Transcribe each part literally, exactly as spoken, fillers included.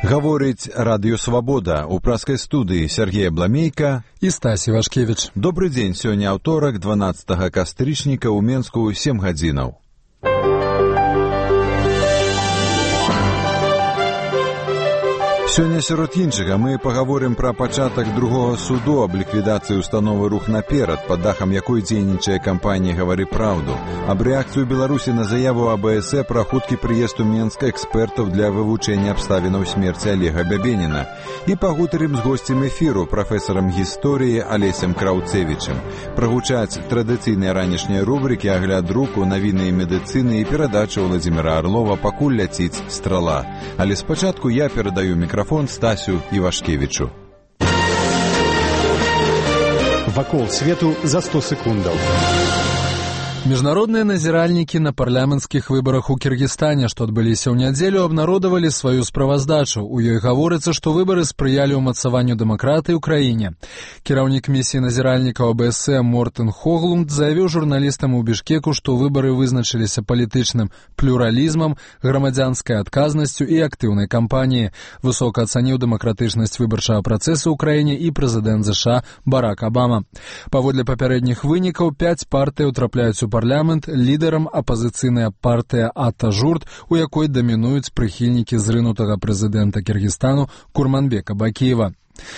Гаворыць Радыё Свабода. У праскай студыі Сергей Абламейка і Стась Івашкевіч. Добры дзень, сёння аўторак, дванаццатага кастрычніка, ў Менску сем гадзінаў. Сёння сярод іншага мы пагаворым пра пачатак другога суду аб ліквідацыі установы «Рух наперад», пад дахам якой дзейнічае кампанія «Гавары праўду», аб рэакцыю Беларусі на заяву А Бэ Эс Э пра хуткі прыезд у Менск экспертаў для вывучэння абставінаў смерці Олега Бябеніна. І пагутарым з госцем эфіру, прафесарам гісторыі Алесем Краўцевічым. Прагучаць традыцыйныя ранішнія рубрыкі, агляд друку, навіны і медыцыны і перадача Владзіміра Арлова «Пакуль ляціць страла». Але спачатку я перадаю мікрафон Стасю Івашкевічу. Вакол свету за сто секундаў. Міжнародныя назіральнікі на парламенцкіх выбарах у Кіргізстане, што адбыліся ў нядзелю, абнародавалі сваю справаздачу. У ёй гаворыцца, што выбары спрыялі ўмацаванню дэмакратыі ў краіне. Кіраўнік місіі назіральнікаў А Бэ Эс Э Мортен Хоглунд заявіў журналістам у Бішкеку, што выбары вызначыліся палітычным плюралізмам, грамадзянскай адказнасцю і актыўнай кампаніяй. Высока ацаніў дэмакратычнасць выбарчага працэсу ў краіне і прэзідэнт Зэ Ша Барак Абама. Паводле папярэдніх вынікаў, пяць партыяў трапляюць у парламент, лідарам апазіцыйная партыя Ата-Журт, у якой дамінуюць прыхільнікі зрынутага прэзідэнта Кіргізстану Курманбека Бакіева.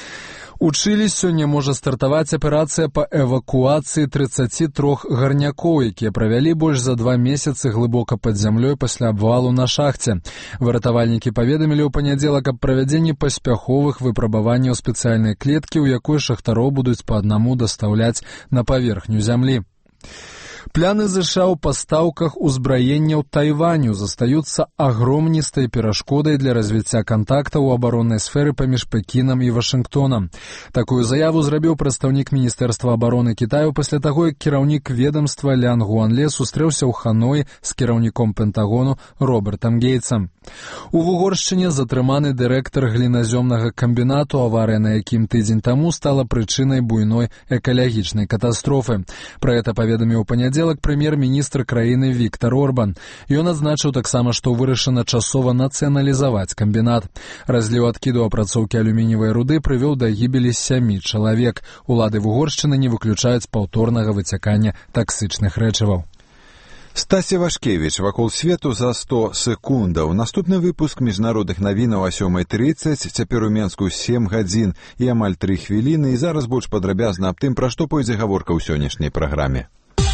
У Чылі сёння можа стартаваць аперацыя па эвакуацыі трыццаці трох гарнякоў, якія правялі больш за два месяцы глыбока пад зямлёй пасля абвалу на шахце. Выратавальнікі паведамілі ў панядзелак аб правядзенні паспяховых выпрабаванняў спецыяльнай клеткі, у якой шахтароў будуць па аднаму дастаўляць на паверхню зямлі. Пляны Зэ Ша ў пастаўках узбраенняў Тайваню застаюцца агромністай перашкодай для развіцця кантактаў у абароннай сферы паміж Пекінам і Вашынгтонам. Такую заяву зрабіў прадстаўнік Міністэрства абароны Кітаю пасля таго, як кіраўнік ведамства Лян Гуанле сустрэўся ў Ханоі з кіраўніком Пентагону Робертам Гейтсам. У Вугоршчыне затрыманы дырэктар гліназёмнага камбінату, аварыя на якім тыдзень таму стала прычынай буйной экалагічнай катастрофы. Пра гэта паведаміў у панядзелак прэм'ер-міністр краіны Віктар Орбан. Ён адзначыў таксама, што вырашана часова нацыяналізаваць камбінат. Разліў адкіду апрацоўкі алюмініевай руды прывёў да гібелі сямі чалавек. Улады Вугоршчыны не выключаюць паўторнага выцякання таксычных рэчываў. Стась Івашкевіч, вакол свету за сто секундаў. Наступны выпуск міжнародных навінаў о сёмай трыццаць, цяпер у Менску сем гадзін і амаль тры хвіліны, і зараз больш падрабязна аб тым, пра што пойдзе гаворка ў сённяшняй праграме.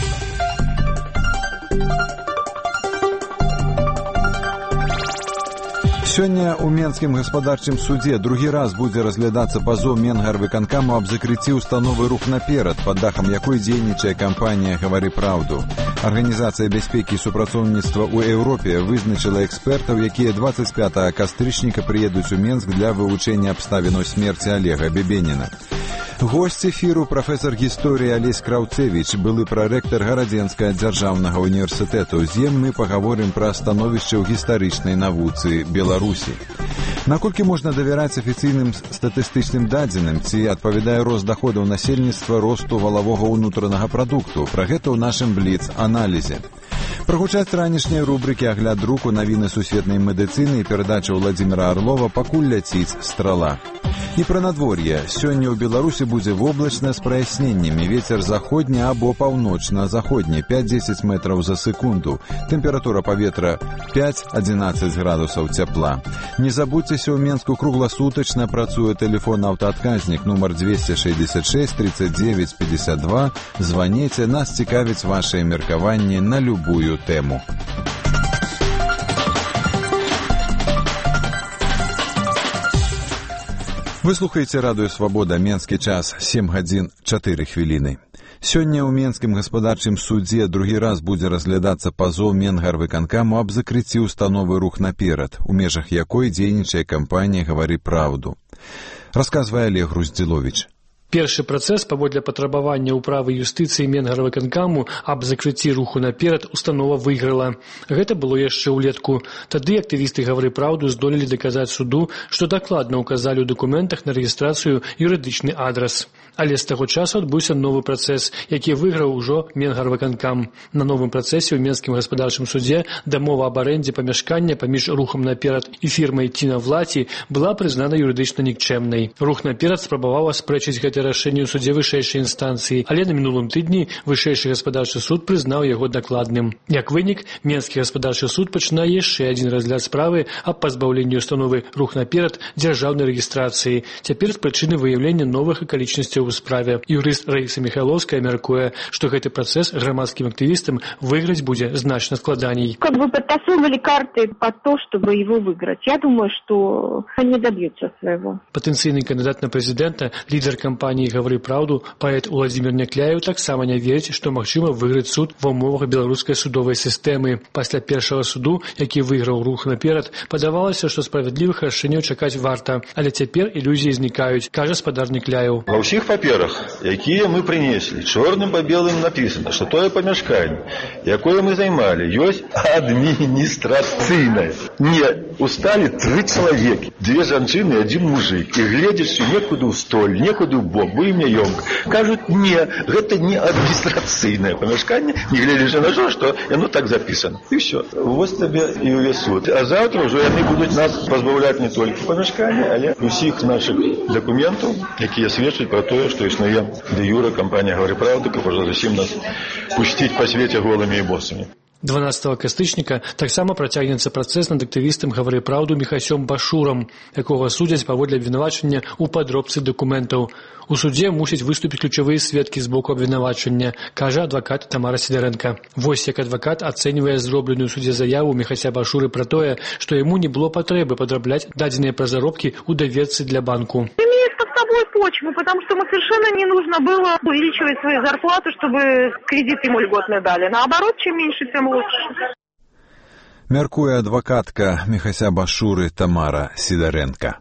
Сёння ў Менскім гаспадарчым судзе другі раз будзе разглядацца пазоў Менгарвыканкаму аб закрыцці установы «Рух наперад», пад дахам якой дзейнічае кампанія «Гавары праўду». Арганізацыя бяспекі і супрацоўніцтва ў Еўропе вызначыла экспертаў, якія дваццаць пятага кастрычніка прыедуць у Менск для вывучэння абставінаў смерці Олега Бябеніна. Госць эфіру прафесар гісторыі Алесь Краўцевіч, былы прарэктар Гарадзенскага дзяржаўнага універсітэту. З ім мы пагаворым пра становішча ў гістарычнай навуцы Беларусі. Наколькі можна давяраць афіцыйным статыстычным дадзеным, ці адпавядае рост даходаў насельніцтва росту валавога ўнутранага прадукту? Пра гэта ў нашым бліц-аналізе. Прагучаць ранішнія рубрыкі «Агляд друку», навіны сусветнай медыцыны і перадача Владзіміра Арлова «Пакуль ляціць страла». І пра надвор'е. Сёння ў Беларусі будзе воблачна з праясненнямі. Вецер заходні або паўночна-заходні пяць-дзесяць метраў за секунду. Тэмпература паветра пяць-адзінаццаць градусаў цяпла. Не забудзьцеся, у Менску кругласутачна працуе тэлефон аўтаадказнік нумар двести шестьдесят шесть тридцать девять пятьдесят два. Званіце, нас цікавіць вашае меркаванне на любую тэму. Вы слухаеце Радыё Свабода, Менскі час, сем гадзін чатыры хвіліны. Сёння ў Менскім гаспадарчым судзе другі раз будзе разглядацца пазоў Менгарвыканкаму аб закрыцці установы «Рух наперад», у межах якой дзейнічае кампанія «Гавары праўду». Расказвае Олег Груздзіловіч. Першы працэс паводле патрабавання ўправы юстыцыі Менгарвыканкаму аб закрыцці руху наперад установа выйграла. Гэта было яшчэ ўлетку. Тады актывісты «Гавары праўду» здолелі даказаць суду, што дакладна ўказалі ў дакументах на рэгістрацыю юрыдычны адрас. Але з таго часу адбыўся новы працэс, які выйграў ужо Менгарвыканкам. На новым працэсе ў Менскім гаспадарчым судзе дамова аб арэндзе памяшкання паміж рухам наперад і фірмай «Тіна Влаці» была прызнана юрыдычна нікчэмнай. Рух наперад спрабаваў аспрэчыць гэта рашэнне ў судзе вышэйшай інстанцыі, але на мінулым тыдні вышэйшы гаспадарчы суд прызнаў яго дакладным. Як вынік, Менскі гаспадарчы суд пачынае яшчэ адзін разгляд справы аб пазбаўленні установы «Рух наперад» дзяржаўнай рэгістрацыі. Цяпер з прычыны выяўлення новых акалічнасцяў у справе. Юрыст Раіса Міхайловская мяркуе, што гэты працэс грамадскім актывістам выйграць будзе значна складаней. Как бы подтасовывали карты под то, чтобы его выиграть. Я думаю, что он не добьется своего. Патэнцыйны кандидат на прэзідэнта, лідар кампаніі «Гавары праўду», паэт Уладзімір Някляеў таксама не верыць, што магчыма выйграць суд ва ўмовах беларускай судовай сістэмы. Пасля першага суду, які выйграў рух наперад, падавалася, што справядлівых рашэнняў чакаць варта. Але цяпер ілюзіі знікаюць, кажа спадар Някляеў. Ва ўсіх паперах, якія мы прынеслі, чорным па белым напісана, што тое памяшканне, якое мы займалі, ёсць адміністрацыйнае. Не, усталі тры чалавекі, дзве жанчыны, адзін мужик, і гледзячы некуды ў столь, некуды ў бок, бо ім няёмка. Кажуць, не, гэта не адміністрацыйнае памяшканне, не гледзячы на то, што яно так запісана. І ўсё. Вось табе і ўвесь суд. А заўтра ўжо яны будуць нас пазбаўляць не толькі памяшкання, але ўсіх нашых дакументаў, якія сведчаць пра тое, што існуе де юра кампанія «Гавары праўды», каб ужо зусім нас пусціць па свеце голымі і босымі. дванаццатага кастрычніка таксама працягнецца працэс над актывістам «Гавары праўду» Міхасём Башурам, якога судзяць паводле абвінавачання ў падробцы дакументаў. У судзе мусяць выступіць ключавыя сведкі з боку абвінавачання, кажа адвакат Тамара Сідарэнка. Вось як адвакат ацэньвае зробленую ў судзе заяву Міхася Башуры пра тое, што яму не было патрэбы падрабляць дадзеныя пра заробкі ў даведцы для банку. Почву, потому что ему совершенно не нужно было увеличивать свою зарплату, чтобы кредит ему льготно дали. Наоборот, чем меньше, тем лучше. Мяркуе адвакатка Міхася Башуры Тамара Сідарэнка.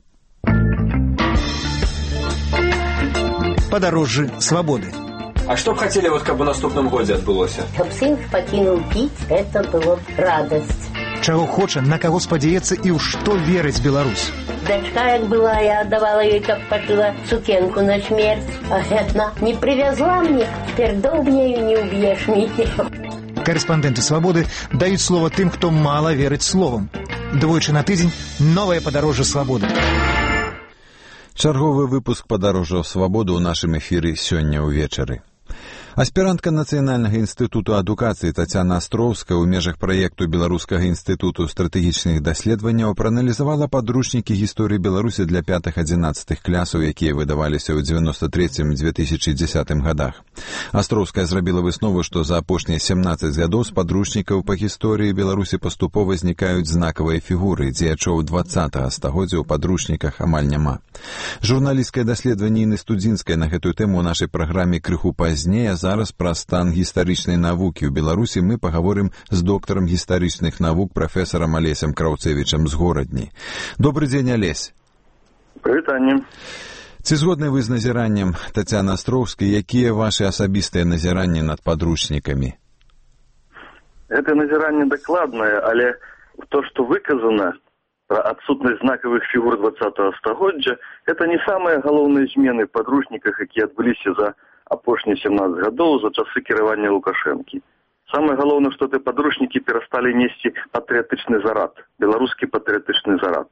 Подороже свободы. А что б хотели, вот, как бы в наступном годе отбылось? Чтоб сын покинул пить, это было радость. Чего хоча, на кого спадзяецца и у что верить Беларусь. Дочка, як была, я отдавала ей, как пошила, сукенку на смерть. А она не привезла мне, теперь долг нею не убьешь меня. Корреспонденты «Свободы» дают слово тем, кто мало верит словам. Двойчы на тыдзень новое подорожжа свободы. Чарговы выпуск «Падарожжаў свабоды» ў нашым эфіры сёння ўвечары. Аспірантка Нацыянальнага інстытуту адукацыі Тацяна Астроўская ў межах праекту Беларускага інстытуту стратэгічных даследаванняў прааналізавала падручнікі гісторыі Беларусі для пятых-адзінаццатых класаў, якія выдаваліся ў дзевяноста трэцім - две тысячы дзесятым гадах. Астроўская зрабіла выснову, што за апошнія сямнаццаць гадоў з падручнікаў па гісторыі Беларусі паступова знікаюць знакавыя фігуры, дзеячоў дваццатага стагоддзя ў падручніках амаль няма. Журналісцкае даследаванне Інны Студзінскай на гэтую тэму ў нашай праграме крыху пазней. Зараз пра стан гістарычнай навукі ў Беларусі мы пагаворым з доктарам гістарычных навук прафесарам Алесем Краўцевічам з Горадні. Добры дзень, Алесь. Прывітанне. Ці згодны вы з назіраннем Тацяны Астроўскай, якія вашы асабістыя назіранні над падручнікамі? Гэта назіранне дакладнае, але то, што выказана пра адсутнасць знакавых фігур дваццатага стагоддзя, гэта не самыя галоўныя змены ў падручніках, якія адбыліся за апошнія сямнаццаць гадоў за часы кіравання Лукашэнкі. Самае галоўнае, што гэтыя падручнікі перасталі несці патрыятычны зарад, беларускі патрыятычны зарад.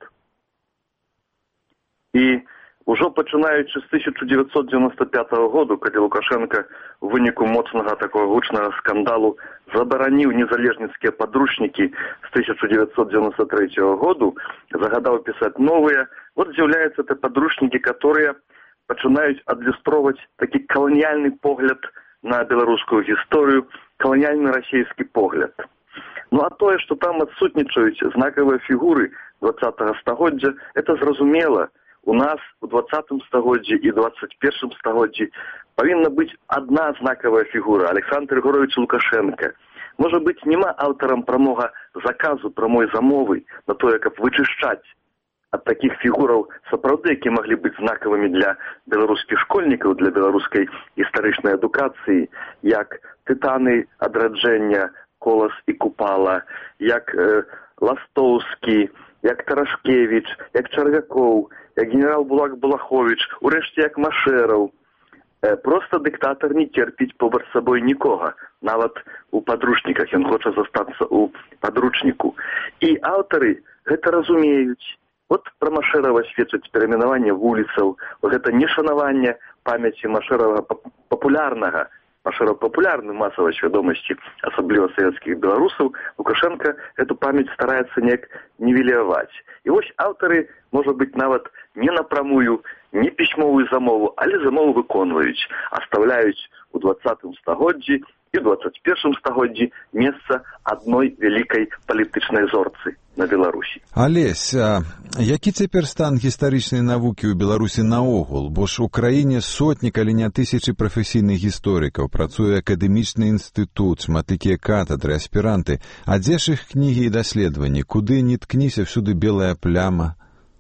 І ўжо пачынаючы з тысяча дзевяцьсот дзевяноста пятага году, калі Лукашенко ў выніку моцнага такога гучнага скандалу забараніў незалежніцкія падручнікі з тысяча дзевяцьсот дзевяноста трэцяга году, загадаў пісаць новыя, вот з'яўляюцца те падручнікі, которые пачынаюць адлюстроўваць такі каланіяльны погляд на беларускую гісторыю, каланіяльны расійскі погляд. Ну а тое, што там адсутнічаюць знакавыя фігуры дваццатага стагоддзя, это зразумела. У нас у двадцатым стагоддзі і двадцать першым стагоддзі павінна быць адна знакавая фігура, Александр Григорович Лукашенко. Можа быць, няма аўтарам прамога заказу, прамой замовы на тое, каб вычышчаць ад такіх фігураў сапраўды, які маглі быць знакавымі для беларускіх школьнікаў, для беларускай гістарычнай адукацыі, як тытаны адраджэння Колас і Купала, як э, Ластоўскі, як Тарашкевіч, як Чарвякоў, як генерал Булак Балаховіч, урэшце як Машэраў. Э, проста дыктатар не терпіць побач з сабой нікога, нават у падручніках, ён хоча застацца ў падручніку. І аўтары гэта разумеюць. От пра Машэрава сведчыць перайменаванне вуліцаў, гэта нешанаванне памяці Машэрава папулярнага, Машэраў папулярны масавай свядомасці, асабліва савецкіх беларусаў, Лукашенко эту памяць стараецца неяк нівеляваць. І вось аўтары, можа быць, нават не напрамую, не пісьмовую замову, але замову выконваюць, аставляюць у дваццатым стагоддзі і двадцать першым стагоддзі месца адной вялікай палітычнай зорцы на Беларусі. Алесь, а які цяпер стан гістарычнай навукі ў Беларусі наогул? Бо ж у краіне сотні, калі не тысячы прафесійных гісторыкаў, працуе акадэмічны інстытут, шматлікія катедры, аспіранты. А дзе ж іх кнігі і даследаванні? Куды ні ткніся, всюды белая пляма?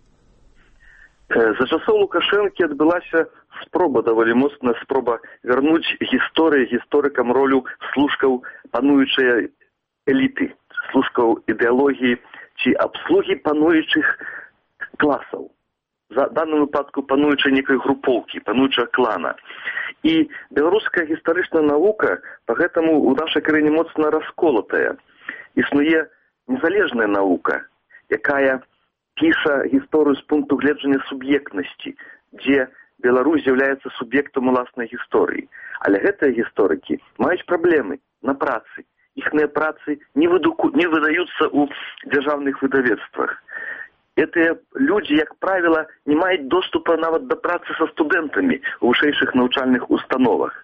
За часоў Лукашэнкі адбылася спроба, даволі моцная спроба вярнуць гісторыі гісторыкам ролю служкаў пануючай эліты, служкаў ідэалогіі ці абслугі пануючых класаў. За данным выпадку пануючай некай групоўкі, пануючага клана. І беларуская гістарычная навука па гэтаму ў нашай краіне моцна расколатая. Існуе незалежная навука, якая піша гісторыю з пункту гледжання суб'ектнасці, дзе Беларусь з'яўляецца суб'ектам уласнай гісторыі. Але гэтыя гісторыкі маюць праблемы на працы. Іхныя працы не, выдуку, не выдаюцца ў дзяржаўных выдавецтвах. Гэтыя людзі, як правіла, не маюць доступа нават да працы са студэнтамі ў вышэйшых навучальных установах.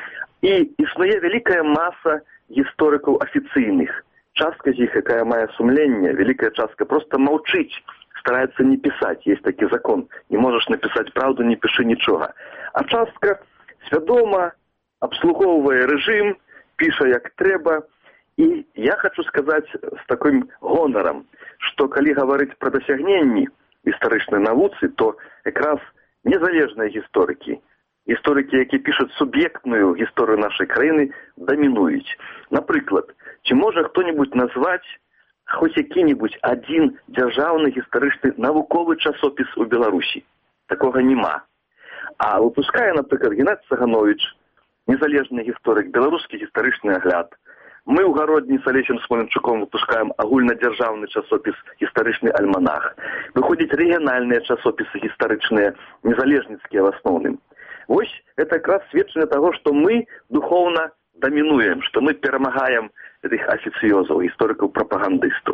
І існуе вялікая маса гісторыкаў афіцыйных. Частка з іх, якая мае сумленне, вялікая частка проста маўчыць, стараецца не пісаць. Есть такі закон. Не можаш напісаць праўду, не пішы нічога. А частка свядома абслугоўвае рэжым, піша як трэба. І я хочу сказаць з таким гонарам, што калі гаварыць пра дасягненні гістарычнай навуцы, то якраз незалежныя гісторыкі, гісторыкі, які пішуць суб'ектную гісторыю нашай краіны, дамінуюць. Напрыклад, ці можа хто-небудзь назваць хоць які-небудзь адзін дзяржаўны гістарычны навуковы часопіс у Беларусі? Такога няма. А выпускае, напрыклад, Геннадзь Цагановіч, незалежны гісторык, беларускі гістарычны агляд. Мы ў гародні з Алесем Смоленчуком выпускаем агульнадзяржаўны часопіс гістарычны альманах. Выходзяць рэгіянальныя часопісы гістарычныя, незалежніцкія в асноўным. Вось это якраз сведчанне таго, што мы духоўна дамінуем, што мы перамагаем гэтых афіцыёзаў, гісторыкаў-прапагандыстаў.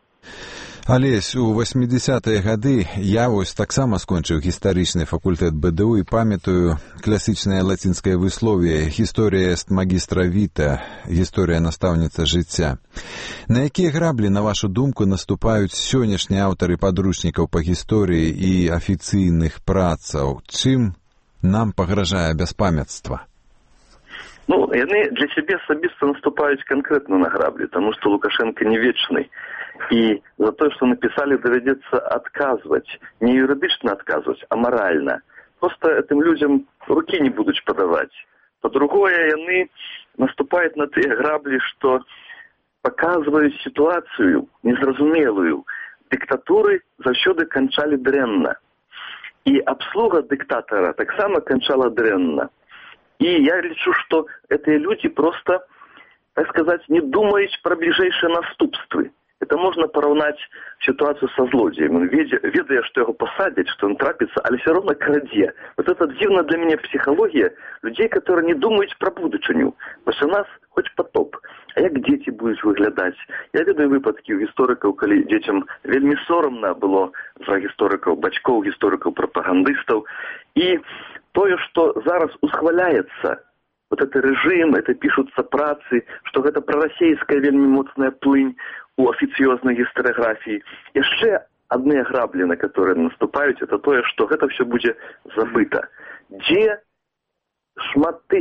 Алесь, у восьмідзесятыя гады я вось таксама скончыў гістарычны факультэт БДУ і памятаю класічнае лацінскае высловие «Гісторыя эст магістра віта», гісторыя настаўніца жыцця. На якія граблі, на вашу думку, наступаюць сённяшнія аўтары падручнікаў па гісторыі і афіцыйных працаў? Чым нам пагражае бяспамяцтва? Ну, яны для сябе асабіста наступаюць канкрэтна на граблі, таму што Лукашенко не вечны. І за тое, што напісалі, давядзецца адказваць. Не юрыдычна адказваць, а маральна. Проста гэтым людзям рукі не будуць падаваць. Па-другое, яны наступаюць на тыя граблі, што паказваюць сітуацыю незразумелую. Дыктатуры заўсёды канчалі дрэнна. І абслуга дыктатара таксама канчала дрэнна. І я лічу, што гэтыя людзі проста, так сказаць, не думаюць пра бліжэйшыя наступствы. Это можно параўнаць ситуацию со злодеем. Он ведае, что его посадят, что он трапится, але все равно крадзе. Вот это дивно для меня психология людей, которые не думают про будучыню. Вось у нас хоть потоп. А як дети будут выглядаць? Я ведаю выпадки у гісторыкаў, калі детям вельмі сорамна было за гісторыкаў, бацькоў, гісторыкаў, прапагандыстаў. И тое, что зараз усхваляется, вот это режим, это пишутся працы, что это прорасейская вельмі моцная плынь у афіцыёзнай гістарыяграфіі. Яшчэ адныя граблі, на которые наступаюць, это тое, што гэта все будзе забыта. Дзе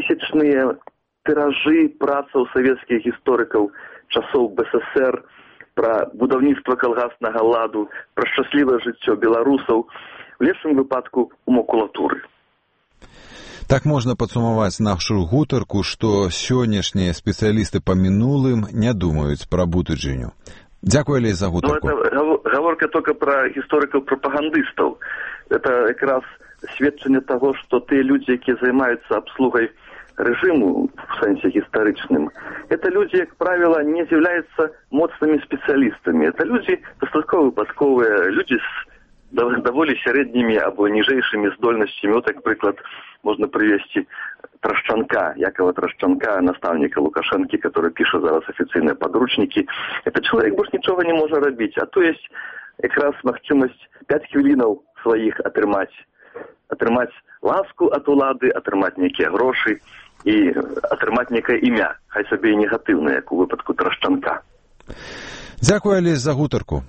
шматтысячныя тыражы працаў савецкіх гісторыкаў часоў БССР, пра будаўніцтва калгаснага ладу, пра шчаслівае жыццё беларусаў, у лепшым выпадку у макулатуры. Так можна падсумаваць нашу гутарку, што сённяшнія спецыялісты па мінулым не думаюць пра будучыню. Дзякую, Алесь, за гутарку. Ну, это гаворка только пра гісторыкаў-прапагандыстаў. Это якраз сведчанне таго, што тыя людзі, якія займаюцца абслугай рэжыму в сэнсе гістарычным, это людзі, як правіла, не з'яўляюцца моцнымі спецыялістамі. Это людзі дастаткова выпадковыя, людзі з даволі сярэднімі або ніжэйшымі здольнасцямі. Вот, як прыклад, можна прывесці Трашчанка, Якова Трашчанка, настаўніка Лукашэнкі, который піша зараз афіцыйныя падручнікі. Это чалавек больш нічога не можа рабіць, а то есть якраз магчымасць пяць хвілінаў сваіх атрымаць, атрымаць ласку ад улады, атрымаць нейкія грошы і атрымаць нейкае імя, хай сабе і негатыўнае, як у выпадку Трашчанка. Дзякую, Алесь, за гутарку.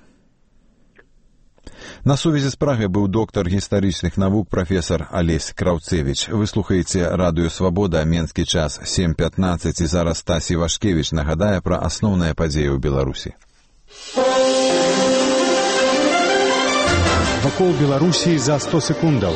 На сувязі з Прагай быў доктар гістарычных навук прафесар Алесь Краўцевіч. Вы слухаеце радыё «Свабода», менскі час сем пятнаццаць, і зараз Стась Івашкевіч нагадае пра асноўныя падзеі ў Беларусі. Вакол Беларусі за сто секундаў.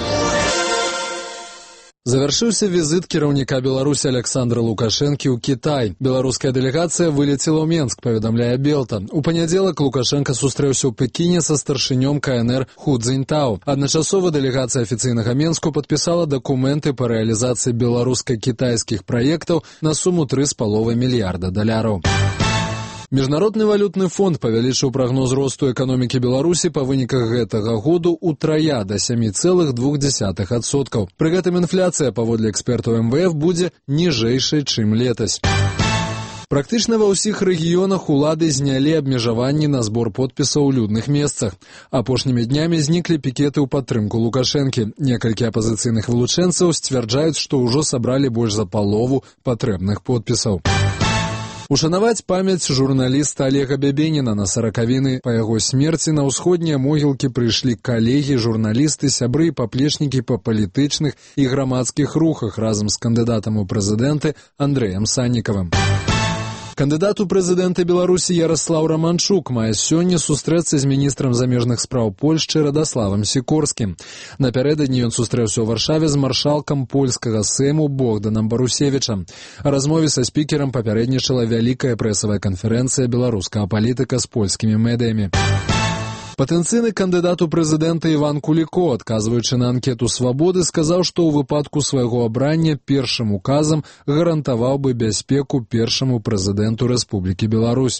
Завяршыўся візіт кіраўніка Беларусі Александра Лукашэнкі ў Кітай. Беларуская дэлегацыя вылецела ў Менск, паведамляе Белта. У панядзелак Лукашэнка сустрэўся ў Пекіне са старшынём ка эн эр Ху Цзіньтао. Адначасова дэлегацыя афіцыйнага Менску падпісала дакументы па рэалізацыі беларуска-кітайскіх праектаў на суму тры з паловай мільярда даляраў. Міжнародны валютны фонд павялічыў прагноз росту эканомікі Беларусі па выніках гэтага году утрая да сем цэлых двух дзесятых адсотка. Пры гэтым інфляцыя, паводле экспертаў эм вэ эф, будзе ніжэйшай, чым летась. Практычна ва ўсіх рэгіёнах улады знялі абмежаванні на збор подпісаў у людных месцах. Апошнімі днямі зніклі пікеты ў падтрымку Лукашэнкі. Некалькі апазіцыйных вылучэнцаў сцвярджаюць, што ўжо сабралі больш за палову патрэбных подпісаў. Ушанаваць памяць журналіста Олега Бябеніна на саракавіны па яго смерці на ўсходнія могілкі прыйшлі калегі, журналісты, сябры і паплечнікі па палітычных і грамадскіх рухах разам з кандыдатам у прэзідэнты Андрэем Саннікавым. Кандыдат у прэзідэнты Беларусі Яраслаў Раманчук мае сёння сустрэцца з міністрам замежных спраў Польшчы Радаславам Сікорскім. Напярэдадні ён сустрэўся ў Варшаве з маршалкам польскага Сейму Богданам Барусевічам. А размове са спікерам папярэднічала вялікая прэсавая канферэнцыя беларускага палітыка з польскімі медыямі. Патэнцыйны кандыдат у прэзідэнта Іван Куліко, адказваючы на анкету «Свабоды», сказаў, што ў выпадку свайго абрання першым указам гарантаваў бы бяспеку першаму прэзідэнту Рэспублікі Беларусь.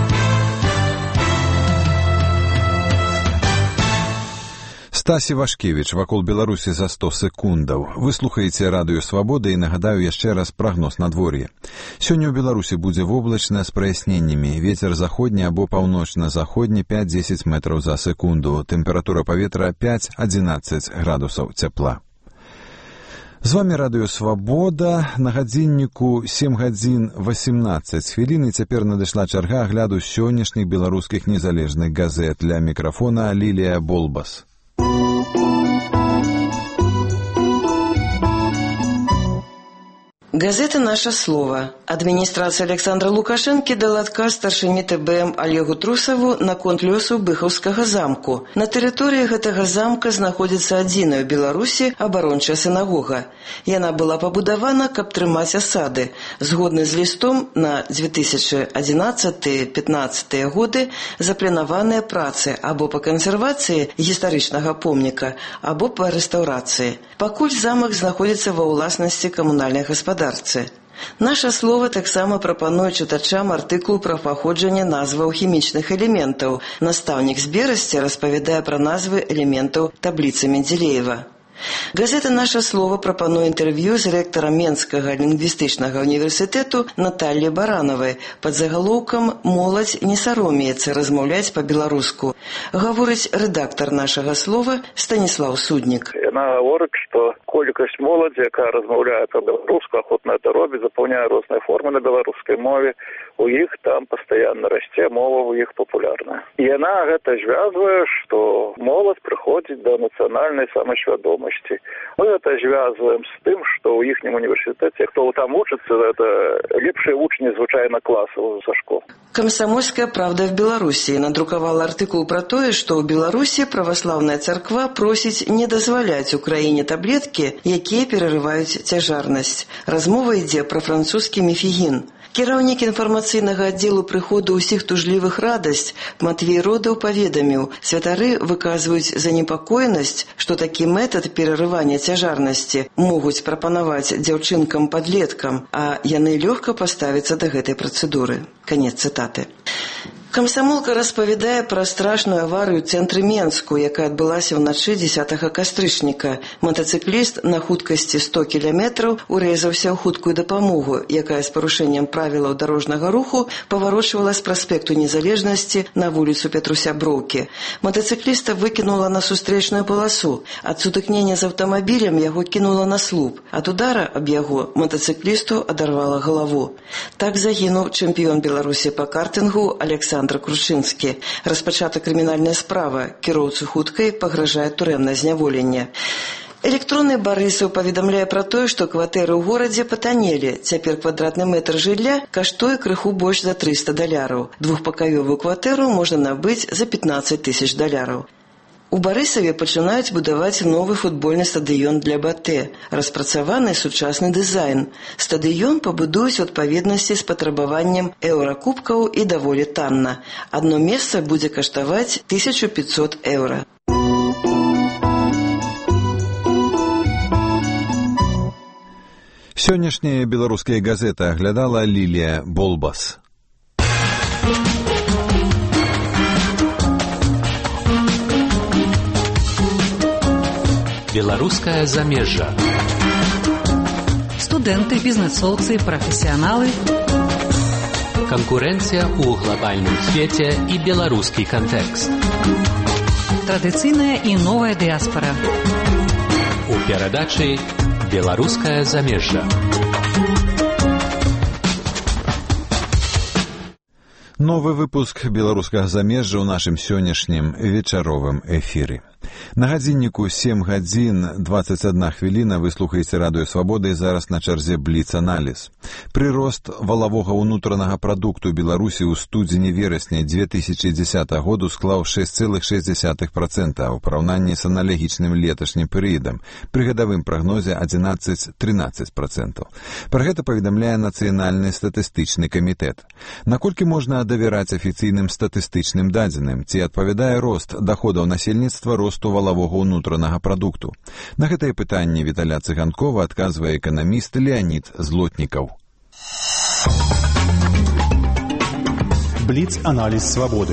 Стась Івашкевіч, «Вакол Беларусі за сто секундаў». Вы слухаеце радыё «Свабода» і нагадаю яшчэ раз прагноз надвор'я. Сёння ў Беларусі будзе воблачна з праясненнямі. Вецер заходні або паўночна-заходні пяць-дзесяць метраў за секунду. Тэмпература паветра пяць-адзінаццаць градусаў цяпла. З вамі радыё «Свабода». На гадзінніку сем гадзін васемнаццаць хвілін, і цяпер надышла чарга агляду сённяшніх беларускіх незалежных газет. Для мікрафона Лілія Болбас. Газета «Наше слово». Адміністрацыя Александра Лукашэнкі дала адказ старшыні тэ бэ эм Олегу Трусаву наконт лёсу Быхаўскага замку. На тэрыторыі гэтага замка знаходзіцца адзіная ў Беларусі абарончая сінагога. Яна была пабудавана, каб трымаць асады. Згодна з лістом на две тысячы адзінаццаты — пятнаццатыя годы запланаваныя працы або па кансервацыі гістарычнага помніка, або па рэстаўрацыі. Пакуль замак знаходзіцца ва ўласнасці камунальнай гаспадарцы. Наша слова таксама прапануе чытачам артыкул пра паходжанне назваў хімічных элементаў. Настаўнік з Берасці распавядае пра назвы элементаў табліцы Мендзелеева. Газета «Наше слово» прапануе інтэрв'ю з рэктарам Менскага лінгвістычнага універсітэту Наталлі Баранавай пад загалоўкам «Моладзь не саромеецца размаўляць па-беларуску». Гаворыць рэдактар «Нашага слова» Станіслаў Суднік. Яна гаворыць, што колькасць моладзі, якая размаўляе па-беларуску, ахвотна это робіць, запаўняе розныя формы на беларускай мове, у іх там пастаянна расце, мова у іх папулярная. І яна гэта звязвае, што моладзь прыходзіць да нацыянальнай самасвядомасці. Мы гэта звязваем з тым, што ў іхнім універсітэце, хто там вучыцца, это лепшыя вучні звычайна класаў са школ. «Комсомольская правда» в Беларуси надрукавала артыкул про тое, што ў Беларусі праваслаўная царква просіць не дазваляць у краіне таблеткі, якія перарываюць цяжарнасць. Размова ідзе пра французскі мефігін. Кіраўнік інфармацыйнага аддзелу прыходу ўсіх тужлівых радасць Матвей Родаў паведаміў, святары выказваюць занепакоенасць, што такі метад перарывання цяжарнасці могуць прапанаваць дзяўчынкам-падлеткам, а яны лёгка паставяцца да гэтай працэдуры. Канец цытаты. Камсамолка распавядае пра страшную аварыю ў цэнтры Менску, якая адбылася ўначы дзесятага кастрычніка. Матацыкліст на хуткасці сто кіламетраў урэзаўся ў хуткую дапамогу, якая з парушэннем правілаў дарожнага руху паварочвала з праспекту Незалежнасці на вуліцу Петрусяброўкі. Матацыкліста выкінула на сустрэчную паласу. Ад сутыкнення з аўтамабілем яго кінула на слуп. Ад удара аб яго матацыклісту адарвала галаву. Так загінуў чэмпіён Беларусі па картынгу Александр Крушынскі. Распачата крымінальная справа. Кіроўцу хуткай пагражае турэмнае зняволенне. Электронны Барысаў паведамляе пра тое, што кватэры ў горадзе патанелі. Цяпер квадратны метр жылля каштуе крыху больш за трыста даляраў. Двухпакаёвую кватэру можна набыць за пятнаццаць тысяч даляраў. У Барысаве пачынаюць будаваць новы футбольны стадыён для БАТЭ. Распрацаваны сучасны дызайн. Стадыён пабудуюць у адпаведнасці з патрабаваннем еўракубкаў і даволі танна. Адно месца будзе каштаваць тысячу пятьсот еўра. Сённяшняя беларуская газета аглядала Лілія Болбас. Беларускае замежжа. Студэнты, бізнэсоўцы, прафесіяналы. Канкурэнцыя ў глобальным свеце і беларускі кантэкст. Традыцыйная і новая дыяспара. У перадачы «Беларускае замежжа». Новы выпуск беларускага замежжа ў нашым сённяшнім вечаровым эфіры. На гадзінніку сем гадзін дваццаць адна хвіліна вы слухаеце радыё Свабода і зараз на чарзе бліц-аналіз. Прырост валавога ўнутранага прадукту Беларусі ў студзені-верасні дзве тысячы дзесятага году склаў шэсць цэлых шэсць дзесятых працэнта ў параўнанні з аналагічным леташнім перыядам, пры гадавым прагнозе адзінаццаць цэлых трынаццаць працэнтаў. Пра гэта паведамляе Нацыянальны статыстычны камітэт. Наколькі можна давяраць афіцыйным статыстычным дадзеным, ці адпавядае рост даходаў насельніцтва росту валавога ўнутранага прадукту? На гэтае пытанне Віталя Цыганкова адказвае эканаміст Леанід Злотнікаў. Бліц-аналіз Свабоды.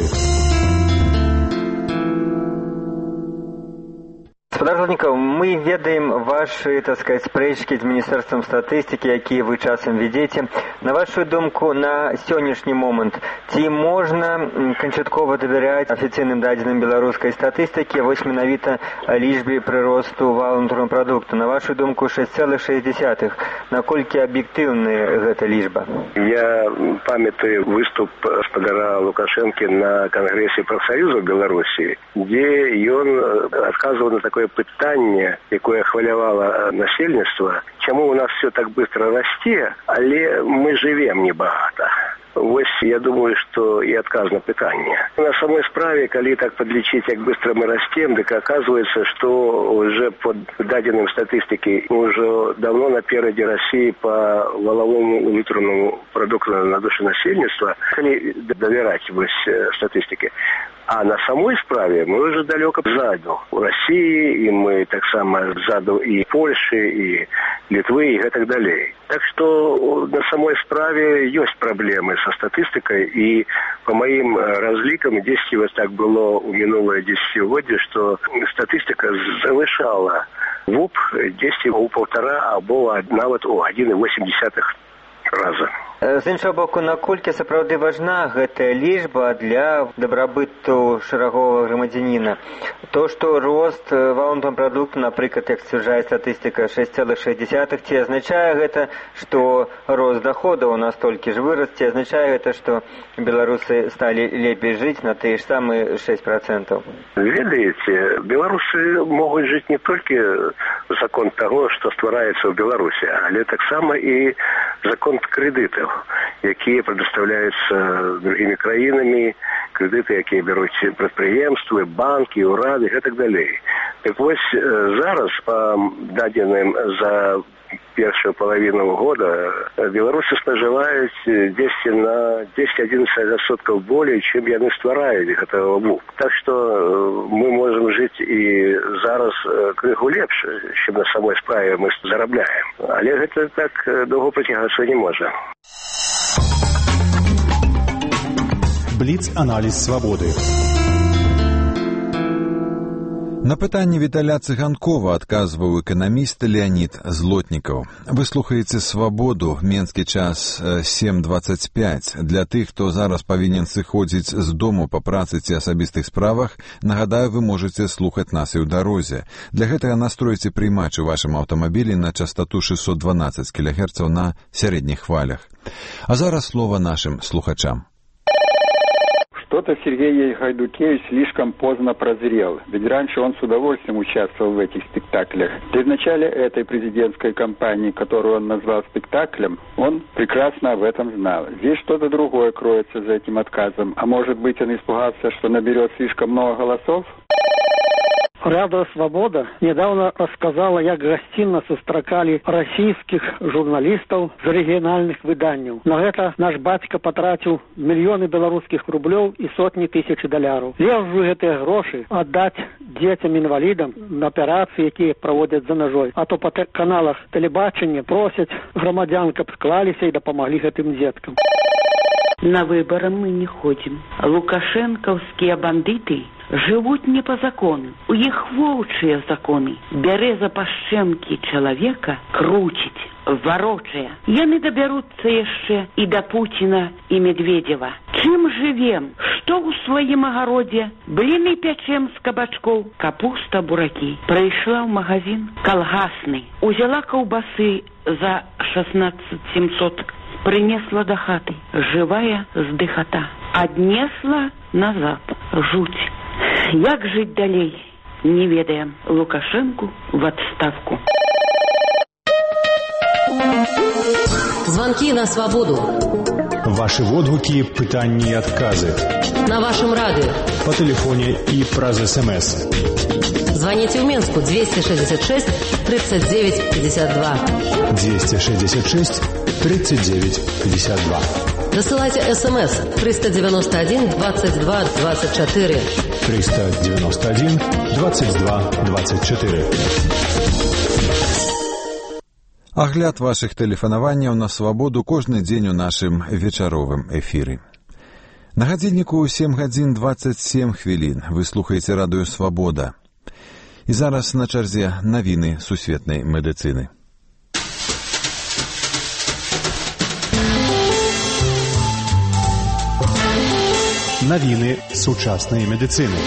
Господар Злотнікаў, мы ведаем ваши, так сказать, спрэчкі з Міністэрствам статыстыкі, якія вы часам ведзеце. На вашу думку, на сённяшні момант, ці можна канчаткова давяраць афіцыйным дадзеным беларускай статыстыкі, вось менавіта лічбе прыросту валовага ўнутранага прадукту? На вашу думку, шэсць цэлых шэсць дзесятых. Наколькі аб'ектыўная гэта лічба? Я памятаю выступ гаспадара Лукашэнкі на Кангрэсе прафсаюзаў Беларусі, дзе ён адказваў на такое пытанне, якое хвалявала насельніцтва, чаму у нас все так быстро расце, але мы живем небагата. Вось, я думаю, что и отказ на пытанне. На самой справе, калі так подлічыць, як быстро мы растем, так оказывается, что уже под дадзеным статистики мы уже давно напереди России по валовому унутранному продукту на душу насельніцтва, калі давяраць вось статистике. А на самой справе мы уже далеко сзаду. У России, и мы так само сзаду и Польши, и Литвы, и так далее. Так что на самой справе есть проблемы со статистикой, и по моим разликам, десять вот так было у минулое десятилетие, что статистика завышала ВУП десять у полтора, або нават у один и восемь десятых раза. З іншага боку, наколькі сапраўды важна гэтая лічба для дабрабыту шараговага грамадзяніна? То, што рост валовага прадукту, напрыклад, як сцвярджае статыстыка, шэсць цэлых шэсць дзесятых, ці азначае гэта, што рост доходаў настолькі ж вырас, ці азначае гэта, што беларусы сталі лепей жыць на тыя ж самыя шэсць працэнтаў? Ведаеце, беларусы могуць жыць не толькі за конт таго, што ствараецца ў Беларусі, але таксама і за конт крэдытаў, якія прадастаўляюцца другімі краінамі, крэдыты, якія бяруць прадпрыемствы, банкі, урады і так далей. Так вось зараз, па дадзеным за першую палавіну года, беларусы спажываюць дзесьці на дзесяць-адзінаццаць адсоткаў болей, чым яны ствараюць гэтага валу. Так што мы можам жыць і зараз крыху лепш, чым на самой справе мы зарабляем. Але гэта так доўга працягвацца не можа. Бліц-аналіз свабоды. На пытанне Віталя Цыганкова адказваў эканаміст Леонід Злотнікаў. Вы слухаеце «Свабоду», менскі час сем дваццаць пяць. Для тых, хто зараз павінен сыходзіць з дому па працы ці асабістых справах, нагадаю, вы можете слухаць нас і ў дарозе. Для гэтага настройце прыймач у вашым аўтамабілі на частоту шэсцьсот дванаццаць кілагерцаў на сярэдніх хвалях. А зараз слова нашим слухачам. Что-то Сергей Гайдукевич слишком поздно прозрел, ведь раньше он с удовольствием участвовал в этих спектаклях. Да и в начале этой президентской кампании, которую он назвал спектаклем, он прекрасно об этом знал. Здесь что-то другое кроется за этим отказом, а может быть он испугался, что наберет слишком много голосов? Радио «Свобода» недавно рассказала, як гостинно сустракали российских журналистов з региональных выданняў. На гэта наш бацька потратил миллионы белорусских рублёў и сотни тысяч доляраў. Лепш бы гэтыя грошы отдать детям-инвалидам на операции, якія проводят за ножой. А то по каналах телебачення просят громадян, каб склаліся и дапамаглі гэтым деткам. На выборы мы не ходим. Лукашенковские бандиты живут не по закону. У іх воўчыя законы. Бярэ за пашчэмкі чалавека, кручіць, варочае. Яны дабяруцца яшчэ і да Пуціна і Медведева. Чым жывем? Што ў сваім агародзе? Бліны пячэм з кабачкоў, капуста, буракі. Прыйшла ў магазин калгасны. Узяла каўбасы за шестнадцать семьсот. Принесла до хаты, живая здыхота. Однесла назад, жуть. Як жить далей, не ведаем. Лукашенку в отставку. Звонки на свободу. Ваши водгуки, пытанні і адказы. На вашем радио. По телефоне и праз СМС. Звоните в Минску двести шестьдесят шесть тридцать девять пятьдесят два. двести шестьдесят шесть тридцать девять пятьдесят два. Досылайте СМС триста девяносто один двадцать два двадцать четыре. триста девяносто один двадцать два двадцать четыре. Агляд вашых тэлефанаванняў на свабоду кожны дзень у нашым вечаровым эфіры. На гадзінніку сем гадзін двадцать семь хвілін. Вы слухаеце радыё «Свабода». І зараз на чарзе навіны сусветнай медыцыны. Навіны сучаснай медыцыны.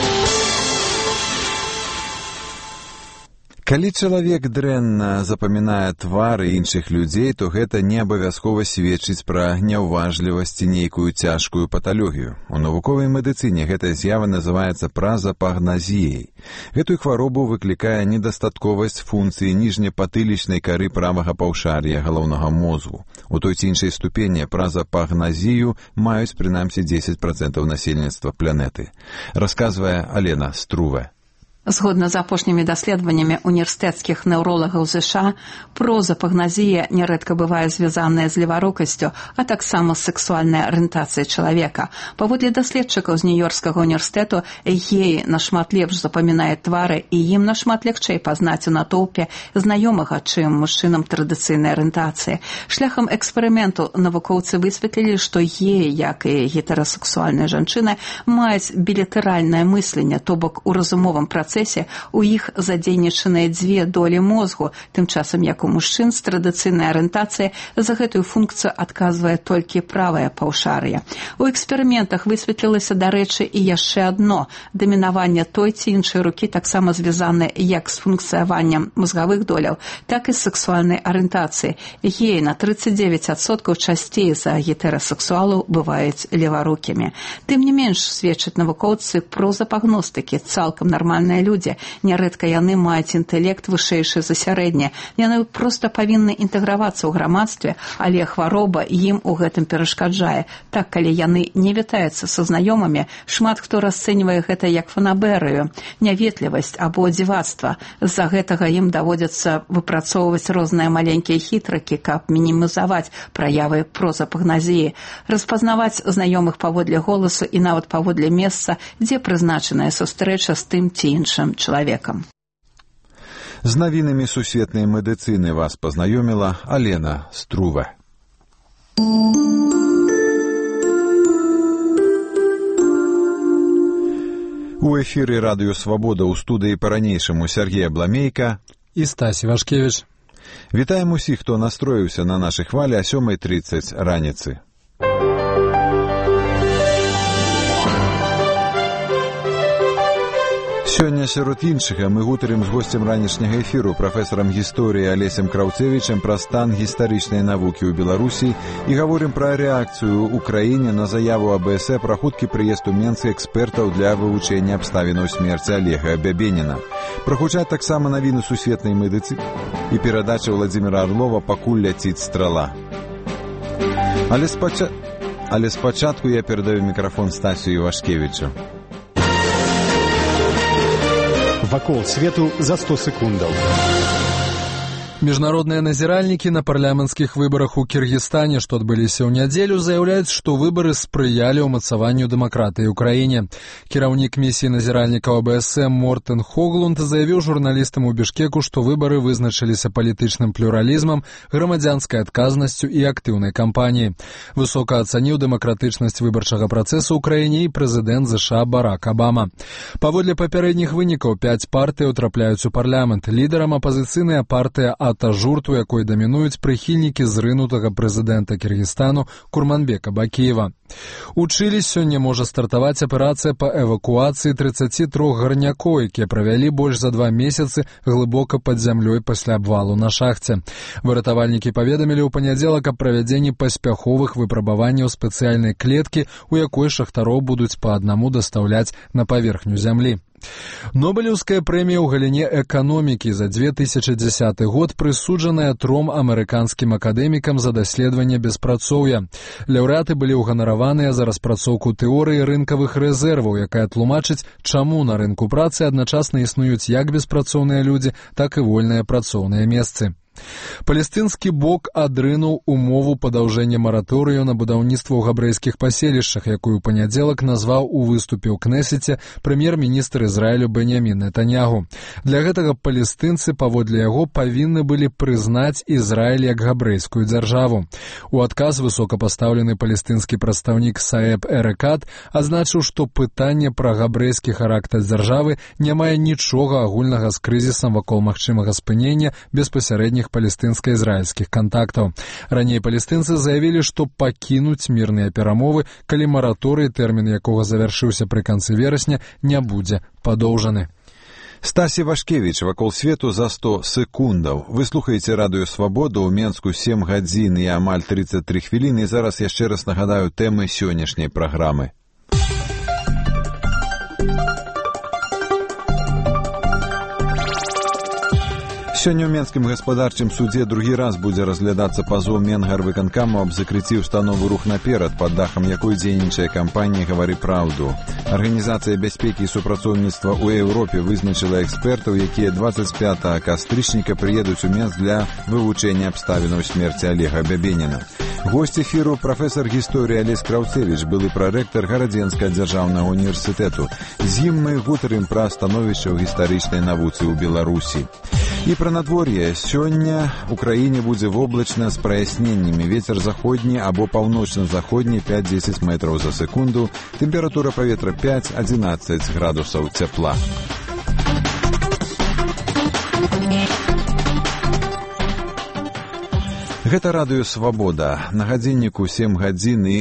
Калі чалавек дрэнна запамінае твары іншых людзей, то гэта не абавязкова сведчыць пра няўважлівасць ці нейкую цяжкую паталогію. У навуковай медыцыне гэтая з'ява называецца празапагназіяй. Гэтую хваробу выклікае недастатковасць функцыі ніжнепатылічнай кары правага паўшар'я галаўнога мозгу. У той ці іншай ступені празапагназію маюць прынамсі дзесяць працэнтаў насельніцтва планеты. Расказвае Алена Струве. Згодна з апошнімі даследаваннямі універсітэцкіх неўролагаў ЗША, прозапагназія нярэдка бывае звязаная з леварукасцю, а таксама з сексуальнай арыентацыяй чалавека. Паводле даследчыкаў з Нью-Йоркскага універсітэту, геі нашмат лепш запамінаюць твары, і ім нашмат лягчэй пазнаць у натоўпе знаёмага, чым мужчынам традыцыйнай арыентацыі. Шляхам эксперыменту навукоўцы высветлілі, што геі, як і гетэрасексуальныя жанчыны, маюць білетэральнае мысленне, то бок у разумовым працэсе працэсе у іх задзейнічаныя дзве долі мозгу, тым часам як у мужчын з традыцыйнай арыентацыяй за гэтую функцыю адказвае толькі правае паўшар'е. У эксперыментах высветлілася, дарэчы, і яшчэ адно – дамінаванне той ці іншай рукі таксама звязанае як з функцыяваннем мозгавых доляў, так і з сексуальнай арыентацыяй. Геі на тридцать девять адсоткаў часцей за гетэрасексуалаў бываюць леварукімі. Тым не менш, сведчаць навукоўцы прозапагностыкі, цалкам нармальныя людзі. Нярэдка яны маюць інтэлект вышэйшы за сярэдні. Яны проста павінны інтэгравацца ў грамадстве, але хвароба ім у гэтым перашкаджае. Так, калі яны не вітаюцца са знаёмымі, шмат хто расцэньвае гэта як фанабэрыю, няветлівасць або дзівацтва. З-за гэтага ім даводзіцца выпрацоўваць розныя маленькія хітрыкі, каб мінімізаваць праявы прозапагназіі, распазнаваць знаёмых паводле голасу і нават паводле месца, дзе прызначаная сустрэча з тым ці іншым чалавекам. З навінамі сусветнай медыцыны вас пазнаёміла Алена Струва. У эфіры радыё «Свабода» ў студыі па-ранейшаму Сергей Абламейка і Стасі Вашкевіч. Вітаем усіх, хто настроіўся на нашай хвалі о сёмай тридцать раніцы. Сёння сярод іншага мы гутарым з госцем ранішняга эфіру, прафесарам гісторыі Алесем Краўцевічам пра стан гістарычнай навукі ў Беларусі і гаворым пра рэакцыю ў краіне на заяву А Б С Э пра хуткі прыезд у Менск экспертаў для вывучэння абставінаў смерці Олега Бябеніна. Прагучаць таксама навіны сусветнай медыцыны і перадача Владзіміра Арлова «Пакуль ляціць страла». Але, спача... Але спачатку я перадаю мікрафон Стасю Івашкевічу. Вакол свету за сто секундаў. Міжнародныя назіральнікі на парламенцкіх выбарах у Кіргізстане, што адбыліся ў нядзелю, заяўляюць, што выбары спрыялі ўмацаванню дэмакратыі ў краіне. Кіраўнік місіі назіральнікаў А Б С Э Мортен Хоглунд заявіў журналістам у Бішкеку, што выбары вызначыліся палітычным плюралізмам, грамадзянскай адказнасцю і актыўнай кампаніяй. Высока ацаніў дэмакратычнасць выбарчага працэсу ў краіне і прэзідэнт ЗША Барак Абама. Паводле папярэдніх вынікаў, пяць партыяў трапляюць у парламент. Лідарам апазіцыйная партыя Атажурт, у якой дамінуюць прыхільнікі зрынутага прэзідэнта Кіргізстану Курманбека Бакіева. У Чылі сёння можа стартаваць аперацыя па эвакуацыі тридцати трох гарнякоў, якія правялі больш за два месяцы глыбока пад зямлёй пасля абвалу на шахце. Выратавальнікі паведамілі ў панядзелак аб правядзенні паспяховых выпрабаванняў спецыяльнай клеткі, у якой шахтароў будуць па аднаму дастаўляць на паверхню зямлі. Нобелеўская прэмія ў галіне эканомікі за две тысячи дзесяты год прысуджаная тром амерыканскім акадэмікам за даследаванне беспрацоўя. Лаўрэаты былі ўганараваныя за распрацоўку тэорыі рынкавых рэзерваў, якая тлумачыць, чаму на рынку працы адначасна існуюць як беспрацоўныя людзі, так і вольныя працоўныя месцы. Палестынскі бок адрынуў умову падаўжэння мараторыю на будаўніцтва ў габрэйскіх паселішчах, якую ў панядзелак назваў у выступе ў Кнесеце прэм'ер-міністр Ізраілю Беньямін Нетаньягу. Для гэтага палестынцы, паводле яго, павінны былі прызнаць Ізраіль як габрэйскую дзяржаву. У адказ высокапастаўлены палестынскі прадстаўнік Саэб Эрекат азначыў, што пытанне пра габрэйскі характар дзяржавы не мае нічога агульнага з крызісам вакол магчымага спынення беспасярэдніх палестынска-ізраільскіх кантактаў. Раней палестынцы заявілі, што пакінуць мірныя перамовы, калі мараторый, тэрмін якога завяршыўся пры канцы верасня, не будзе падоўжаны. Стасі Вашкевіч, «Вакол свету за сто секундаў». Вы слухаеце радыё «Свабода», ў Менску сем гадзін і амаль тридцать три хвіліны. І зараз яшчэ раз нагадаю тэмы сённяшняй праграмы. Сёння ў Менскім гаспадарчым судзе другі раз будзе разглядацца пазоў Менгарвыканкаму аб закрыцці установы «Рух наперад», пад дахам якой дзейнічае кампанія «Гавары праўду». Арганізацыя бяспекі і супрацоўніцтва ў Еўропе вызначыла экспертаў, якія двадцать пятага кастрычніка прыедуць у Менск для вывучэння абставінаў смерці Олега Бябеніна. Госць эфіру прафесар гісторыі Алесь Краўцевіч, былы прарэктар Гарадзенскага дзяржаўнага універсітэту. З ім мы гутарым пра становішча ў гістарычнай навуцы ў Беларусі. І пра надвор'е. Сёння ў краіне будзе воблачна з праясненнямі. Вецер заходні або паўночна-заходні пять-дзесяць метраў за секунду. Тэмпература паветра пять-одиннадцать градусаў цяпла. Гэта радыё «Свабода». На гадзінніку сем гадзін і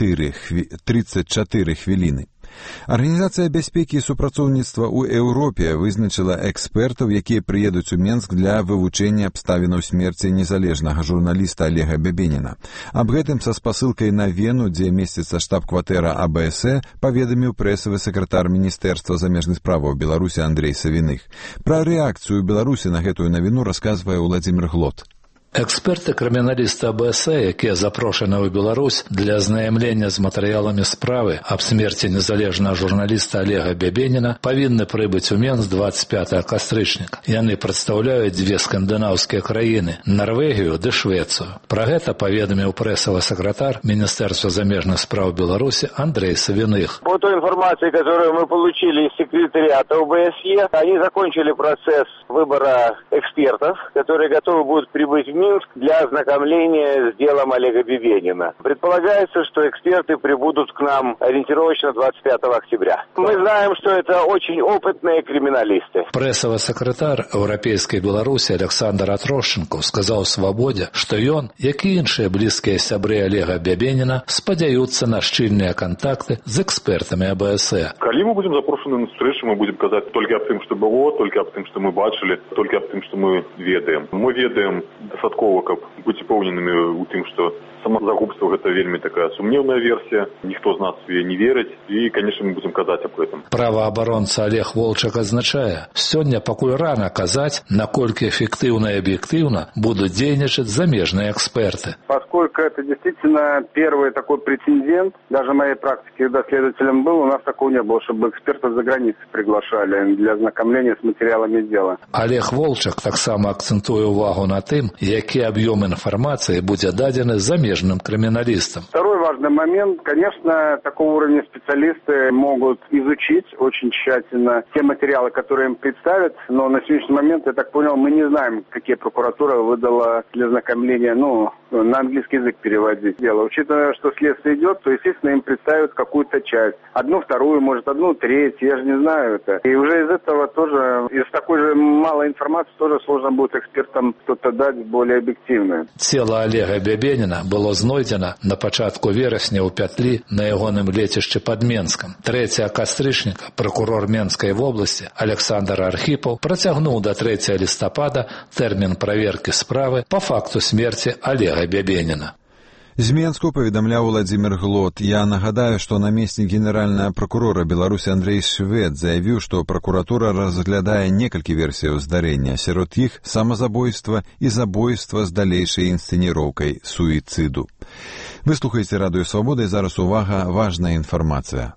трыццаць чатыры хвіліны. Арганізацыя бяспекі і супрацоўніцтва ў Еўропе вызначыла экспертаў, якія прыедуць у Менск для вывучэння абставінаў смерці незалежнага журналіста Олега Бябеніна. Аб гэтым са спасылкай на Вену, дзе месціцца штаб-кватэра А Бэ Эс Э, паведаміў прэсавы сакратар Міністэрства замежных справаў Беларусі Андрэй Савіных. Пра рэакцыю Беларусі на гэтую навіну расказвае Владзімір Глот. Эксперты-крыміналісты А Бэ Эс Э, якія запрошаны ў Беларусь для азнаямлення з матэрыяламі справы аб смерці незалежнага журналіста Олега Бябеніна, павінны прыбыць у Менск дваццаць пятага кастрычніка. Яны прадстаўляюць дзве скандынаўскія краіны – Нарвегію ды Швецыю. Пра гэта паведаміў прэсавы сакратар Міністэрства замежных спраў Беларусі Андрэй Савіных. По той информации, которую мы получили из секретариата О Бэ Эс Е, они закончили процесс выбора экспертов, которые готовы будут прибыть в Минск для ознакомления с делом Олега Бябенина. Предполагается, что эксперты прибудут к нам ориентировочно двадцать пятого октября. Мы знаем, что это очень опытные криминалисты. Прэсавы сакратар Еўрапейскай Беларусі Александр Атрошенко сказаў «Свабодзе», што ён, як і іншыя блізкія сябры Олега Бябеніна, спадзяюцца на шчыльныя контакты з экспертамі А Бэ Эс Э. Калі мы будем запрошаны на встречу, мы будем казаць толькі аб тым, што было, толькі аб тым, што мы бачылі, толькі аб тым, што мы ведаем. Мы ведаем дастаткова, каб быць упэўненымі ў тым, што самазагубства гэта вельмі такая сумневная версія, ніхто з нас яе не верыць, і, конечно, мы будем казаць аб гэтым. Праваабаронца Олег Волчак адзначае, сёння пакуль рана казаць, наколькі эффектыўна і аб'ектыўна будуць дзейнічаць замежныя эксперты. Поскольку это действительно первый такой прецедент, даже в моей практике доследователем был, у нас такого не было, чтобы экспертов за границей приглашали для ознакомления с материалами дела. Олег Волчак таксама акцентуе увагу на тым, які аб'ём інфармацыі будзе дадзены замежным криминалистам. Второй важный момент, конечно, такого уровня специалисты могут изучить очень тщательно те материалы, которые им представят, но на сегодняшний момент, я так понял, мы не знаем, какие прокуратура выдала для ознакомления, ну, на английский язык переводить дело. Учитывая, что следствие идет, то, естественно, им представят какую-то часть. Одну, вторую, может, одну, третью, я же не знаю это. И уже из этого тоже, из такой же малой информации тоже сложно будет экспертам что-то дать более объективное. Тело Олега Бябеніна было знойдзена на пачатку верасня ў пятлі на ягоным лецішчы пад Менскам. трэцяга кастрычніка прокурор Менскай вобласці Александр Архіпаў працягнуў да трэцяга лістапада тэрмін праверкі справы па факту смерці Олега Бябеніна. З Менску паведамляў Владзімір Глот. Я нагадаю, што намеснік генеральнага прокурора Беларусі Андрэй Швед заявіў, што прокуратура разглядае некалькі версіяў здарэння, сярод іх самазабойства і забойства з далейшай інсцэніроўкай суіцыду. Выслухайце радыё «Свабода» і зараз увага, важная інфармацыя.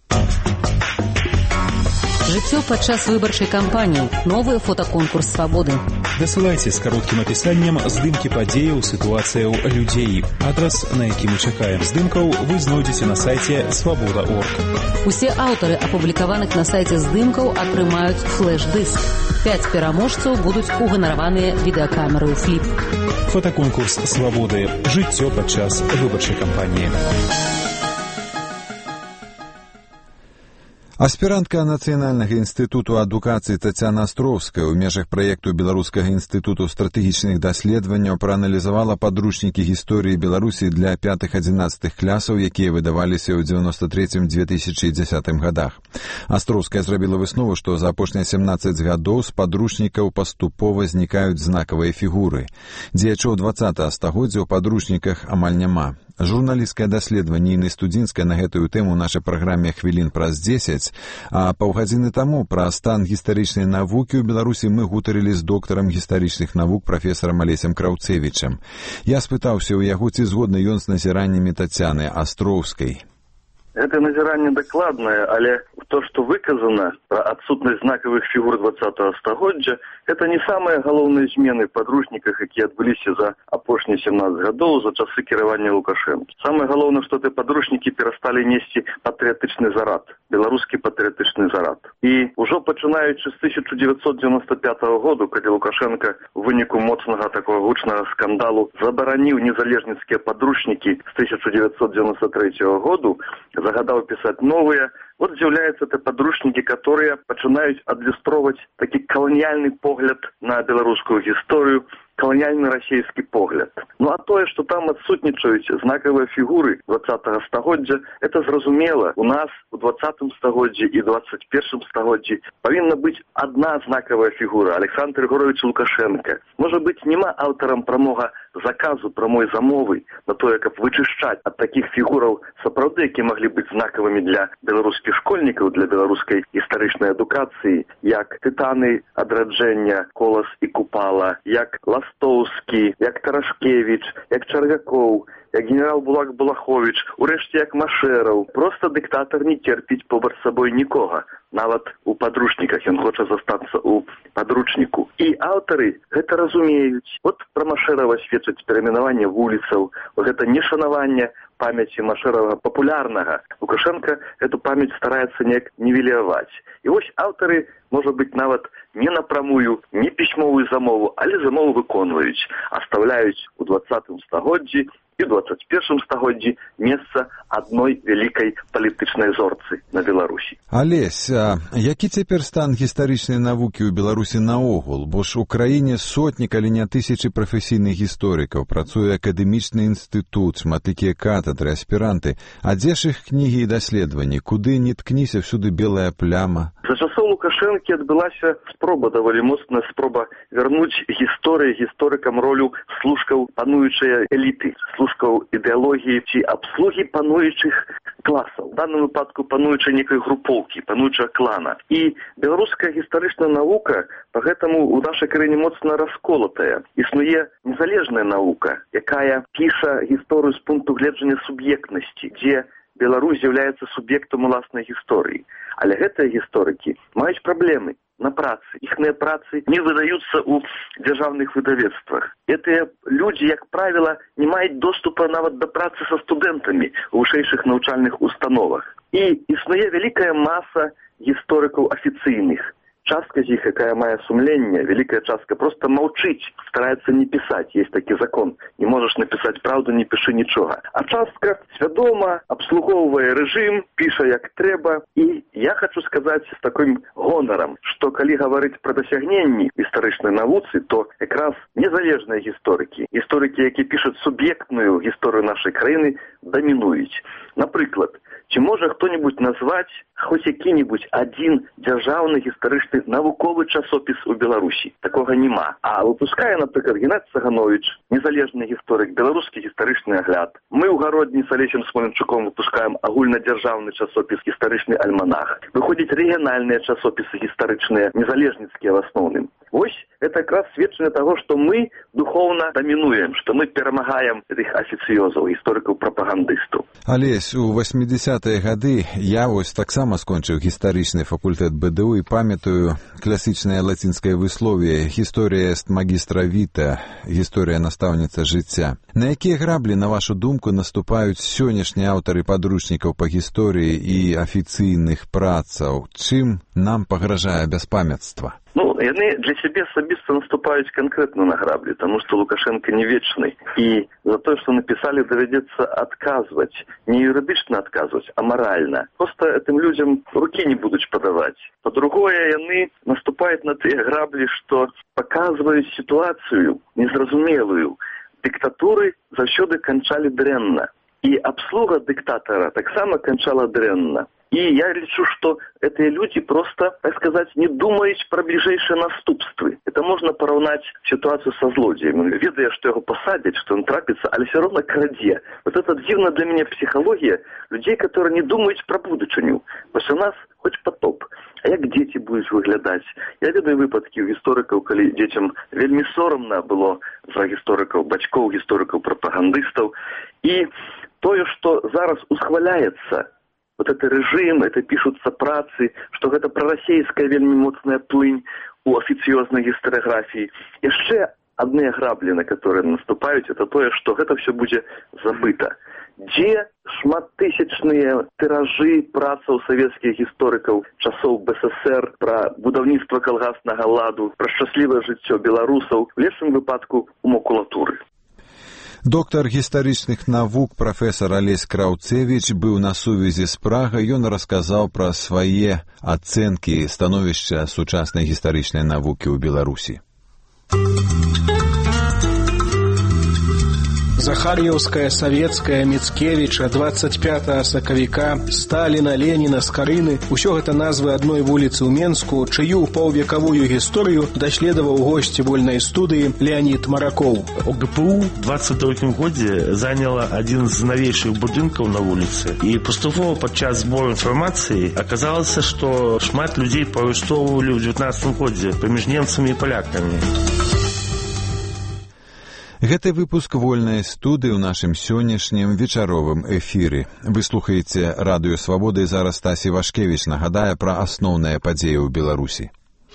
Жыццё падчас выбарчай кампаніі. Новы фотаконкурс «Свабоды». Дасылайце з кароткім апісаннем здымкі падзеяў, сітуацыяў, людзей. Адрас, на які мы чакаем здымкаў, вы знойдзеце на сайце свабода точка орг. Усе аўтары апублікаваных на сайце здымкаў атрымаюць флэш-дыск. Пяць пераможцаў будуць уганараваныя відэакамераю «Фліп». Фотаконкурс «Свабоды». Жыццё падчас выбарчай кампаніі. Аспірантка Нацыянальнага інстытуту адукацыі Тацяна Астроўская ў межах праекту Беларускага інстытуту стратэгічных даследаванняў прааналізавала падручнікі гісторыі Беларусі для пятых-адзінаццатых класаў, якія выдаваліся ў дзевяноста трэцім - две тысячы дзесятым гадах. Астроўская зрабіла выснову, што за апошнія сямнаццаць гадоў з падручнікаў паступова знікаюць знакавыя фігуры. Дзеячоў дваццатага стагоддзя ў падручніках амаль няма. Журналісцкае даследаванне Інны Студзінскай на гэтую тэму ў нашай праграме «Хвілін праз дзесяць», а паўгадзіны таму пра стан гістарычнай навукі ў Беларусі мы гутарылі з доктарам гістарычных навук прафесарам Алесем Краўцевічам. Я спытаўся ў яго, ці згодны ён з назіраннямі Тацяны Астроўскай. Это назіранне дакладнае, але то, што выказана пра адсутнасць знакавых фігур двадцатага стагоддзя, это не самыя галоўныя змены в падручніках, якія адбыліся за апошнія сямнаццаць гадоў за часы кіравання Лукашэнкі. Самае галоўнае, што гэтыя падручнікі перасталі несці патрыятычны зарад, беларускі патрыятычны зарад. І ўжо пачынаючы з тысяча девятьсот девяносто пятого году, калі Лукашенко в выніку моцнага такого гучнага скандалу забараніў незалежніцкія падручнікі з тысяча девятьсот девяносто третьего году, загадаў пісаць новыя, вот з'яўляюцца те падручнікі, которые пачынаюць адлюстроўваць такі каланіяльны погляд на беларускую гісторыю, колониальный российский погляд. Ну а тое, что там отсутнічаюць знакавыя фігуры двадцатого стагоддзя, это зразумела. У нас у двадцатым стагоддзі і двадцать первым стагоддзі павінна быць одна знакавая фігура — Александр Григорьевич Лукашенко. Может быть, нема аўтарам прамога заказу, прамой замовы на тое, каб вычышчаць ад такіх фігураў сапраўды, якія маглі быць знакавымі для беларускіх школьнікаў, для беларускай гістарычнай адукацыі, як тытаны адраджэння, Колас і Купала, як Ластоўскі, як Тарашкевич, як Чарвякоў, як генерал Булак Булахович, урэшце як Машэраў. Просто дыктатар не терпіць побач з сабой нікога. Нават у падручніках ён хоча застацца ў падручніку. І аўтары гэта разумеюць. Вот пра Машэрава сведчыць перайменаванне вуліцаў, гэта нешанаванне памяці Машэрава папулярнага. Лукашенко эту памяць стараецца неяк нівеляваць. І вось аўтары, можа быць, нават не напрамую, не пісьмовую замову, але замову выконваюць, аставляюць у двадцатым стагоддзі і двадцать первым стагоддзі месца адной вялікай палітычнай зорцы на Беларусі. Алесь, а які цяпер стан гістарычнай навукі ў Беларусі наогул? Бо ж у краіне сотні, калі не тысячы прафесійных гісторыкаў, працуе акадэмічны інстытут, шматлікія катедры, аспіранты. А дзе ж іх кнігі і даследаванні? Куды не ткніся, всюды белая пляма? За часоў Лукашэнкі адбылася спроба, даволі моцная спроба вярнуць гісторыі гісторыкам ролю служкаў пануючай эліты, служкаў ідэалогіі ці абслугі пануючых класаў. В данном выпадку пануючай некай групоўкі, пануючага клана. І беларуская гістарычная навука па гэтаму ў нашай краіне моцна расколатая. Існуе незалежная навука, якая піша гісторыю з пункту гледжання суб'ектнасці, дзе Беларусь з'яўляецца суб'ектам уласнай гісторыі. Але гэтыя гісторыкі маюць праблемы на працы. Іхныя працы не выдаюцца ў дзяржаўных выдавецтвах. Гэтыя людзі, як правіла, не маюць доступа нават да працы са студэнтамі у вышэйшых навучальных установах. І існуе вялікая маса гісторыкаў афіцыйных. Частка з іх, якая мае сумленне, вялікая частка просто маўчыць, стараецца не пісаць. Есть такі закон. Не можаш напісаць праўду, не пішы нічога. А частка свядома абслугоўвае рэжым, піша як трэба. І я хочу сказаць з таким гонарам, што калі гаварыць пра дасягненні гістарычнай навуцы, то якраз незалежныя гісторыкі, гісторыкі, якія пішуць суб'ектную гісторыю нашай краіны, дамінуюць. Напрыклад, ці можа хто-нибудь назваць хоць які-нибудь адзін дзяржаўны гістарычны навуковы часопіс у Беларусі? Такога няма. А выпускае, напрыклад, Геннадзь Цаганович, незалежны гісторык, беларускі гістарычны агляд. Мы ў гародні з Алесем Смоленчуком выпускаем агульнадзяржаўны часопіс гістарычны альманах. Выходзяць рэгіянальныя часопісы гістарычныя, незалежніцкія в асноўным. Вось это якраз сведчанне таго, што мы духоўна дамінуем, што мы перамагаем гэтых афіцыёзаў, гісторыкаў-прапагандыстаў. Алесь, у восьмідзесятыя гады я вось таксама скончыў гістарычны факультэт БДУ і памятаю класічнае лацінскае высловие «Гісторыя эст магістра віта», гісторыя настаўніца жыцця. На якія граблі, на вашу думку, наступаюць сённяшнія аўтары падручнікаў па гісторыі і афіцыйных працаў? Чым нам пагражае бяспамяцтва? Ну, яны для сябе асабіста наступаюць канкрэтна на граблі, таму што Лукашенко не вечны. І за тое, што напісалі, давядзецца адказваць. Не юрыдычна адказваць, а маральна. Проста гэтым людзям рукі не будуць падаваць. Па-другое, яны наступаюць на тыя граблі, што паказваюць сітуацыю незразумелую. Дыктатуры заўсёды канчалі дрэнна. І абслуга дыктатара таксама канчала дрэнна. И я лечу, что эти люди просто, так сказать, не думают про ближайшие наступства. Это можно поравнать ситуацию со злодеем. Ведая, что его посадят, что он трапится, але все равно краде. Вот это дивно для меня психология людей, которые не думают про будущее. Потому у нас хоть потоп. А як дети будут выглядать? Я ведаю выпадки у историков, когда детям вельми соромно было за историков, бачков, историков, пропагандистов. И то, что зараз усхваляется, вот это режим, это пишутся працы, что это прорасійская вельми моцная плынь у официозной гістарыяграфіі. Яшчэ адныя граблі, на которые наступаюць, это тое, что это все будет забыто. Дзе шматтысячныя тыражы працаў савецкіх гісторыкаў часоў БССР пра будаўніцтва калгаснага ладу, пра шчаслівае жыццё беларусаў, у лепшым выпадку у макулатуры. Доктар гістарычных навук прафесар Алесь Краўцевіч быў на сувязі з Прагай. Ён расказаў пра свае ацэнкі становішча сучаснай гістарычнай навукі ў Беларусі. Захар'еўская, Савецкая, Міцкевіча, двадцать пятого сакавіка, Сталіна, Леніна, Скарыны – усё гэта назвы адной вуліцы ў Менску, чыю паўвекавую гісторыю даследаваў госць вольнай студыі Леонид Маракоў. ОГПУ в двадцать третьем годзе заняла адзін з навейшых будынкаў на вуліцы. І паступова падчас збору інфармацыі аказалася, што шмат людзей паарыштоўвалі ў дзевятнаццатым годзе паміж немцамі і палякамі. Гэты выпуск вольнай студыі ў нашым сённяшнім вечаровым эфіры. Вы слухаеце Радыё Свабода, і зараз Стасі Вашкевіч нагадае пра асноўныя падзеі ў Беларусі.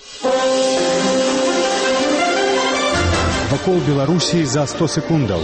Вакол Беларусі за сто секундаў.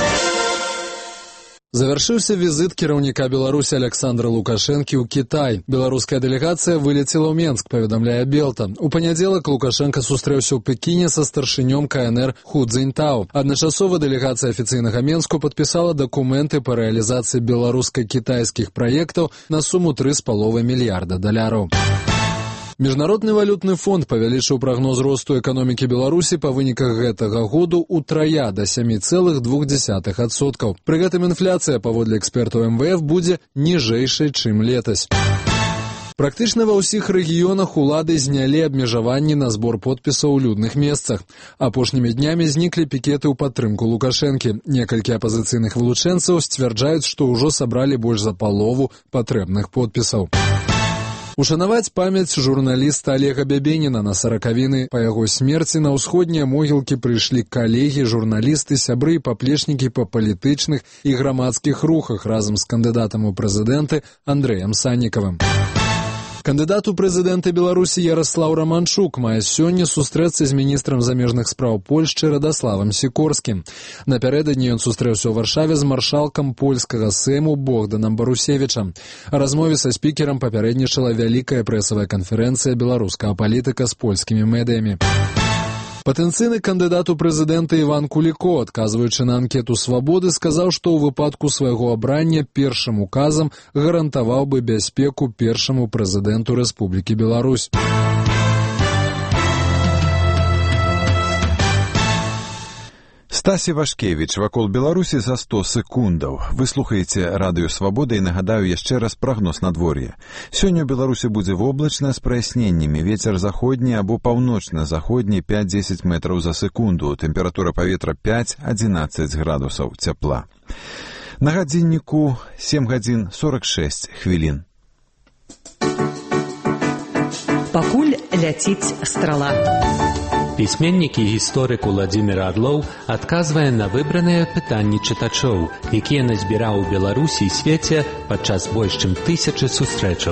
Завяршыўся візіт кіраўніка Беларусі Александра Лукашэнкі ў Кітай. Беларуская дэлегацыя вылецела ў Менск, паведамляе Белта. У панядзелак Лукашенко сустрэўся ў Пекіне са старшынём ка эн эр Ху Цзіньтао. Адначасова дэлегацыя афіцыйнага Менску падпісала дакументы па рэалізацыі беларуска-кітайскіх праектаў на суму тры з паловай мільярда даляраў. Міжнародны валютны фонд павялічыў прагноз росту эканомікі Беларусі па выніках гэтага году ўтрая да сем цэлых двух дзесятых адсоткаў. Пры гэтым інфляцыя, паводле экспертаў эм вэ эф, будзе ніжэйшай, чым летась. Практычна ва ўсіх рэгіёнах улады знялі абмежаванні на збор подпісаў у людных месцах. Апошнімі днямі зніклі пікеты ў падтрымку Лукашэнкі. Некалькі апазіцыйных вылучэнцаў сцвярджаюць, што ўжо сабралі больш за палову патрэбных подпісаў. Ушанаваць памяць журналіста Олега Бябеніна на саракавіны па яго смерці на ўсходнія могілкі прыйшлі калегі, журналісты, сябры і паплечнікі па палітычных і грамадскіх рухах разам з кандыдатам у прэзідэнты Андрэем Саннікавым. Кандыдат у прэзідэнты Беларусі Яраслаў Раманчук мае сёння сустрэцца з міністрам замежных спраў Польшчы Радаславам Сікорскім. Напярэдадні ён сустрэўся ў Варшаве з маршалкам польскага Сейму Богданам Барусевічам. А размове са спікерам папярэднічала вялікая прэсавая канферэнцыя беларускага палітыка з польскімі медыямі. Патэнцыйны кандыдат у прэзідэнты Іван Куліко, адказваючы на анкету «Свабоды», сказаў, што ў выпадку свайго абрання першым указам гарантаваў бы бяспеку першаму прэзідэнту Рэспублікі Беларусь. Стасі Вашкевіч, вакол Беларусі за сто секундаў. Вы слухаеце Радыё Свабода, і нагадаю яшчэ раз прагноз надвор'я. Сёння ў Беларусі будзе воблачна з праясненнямі. Вецер заходні або паўночна-заходні пяць-дзесяць метраў за секунду. Тэмпература паветра пяць-адзінаццаць градусаў цяпла. На гадзінніку сем гадзін сорок шэсць хвілін. Пакуль ляціць страла. Пісьменнік і гісторык Уладзімір Арлоў адказвае на выбраныя пытанні чытачоў, якія назбіраў у Беларусі і свеце падчас больш чым тысячы сустрэчаў.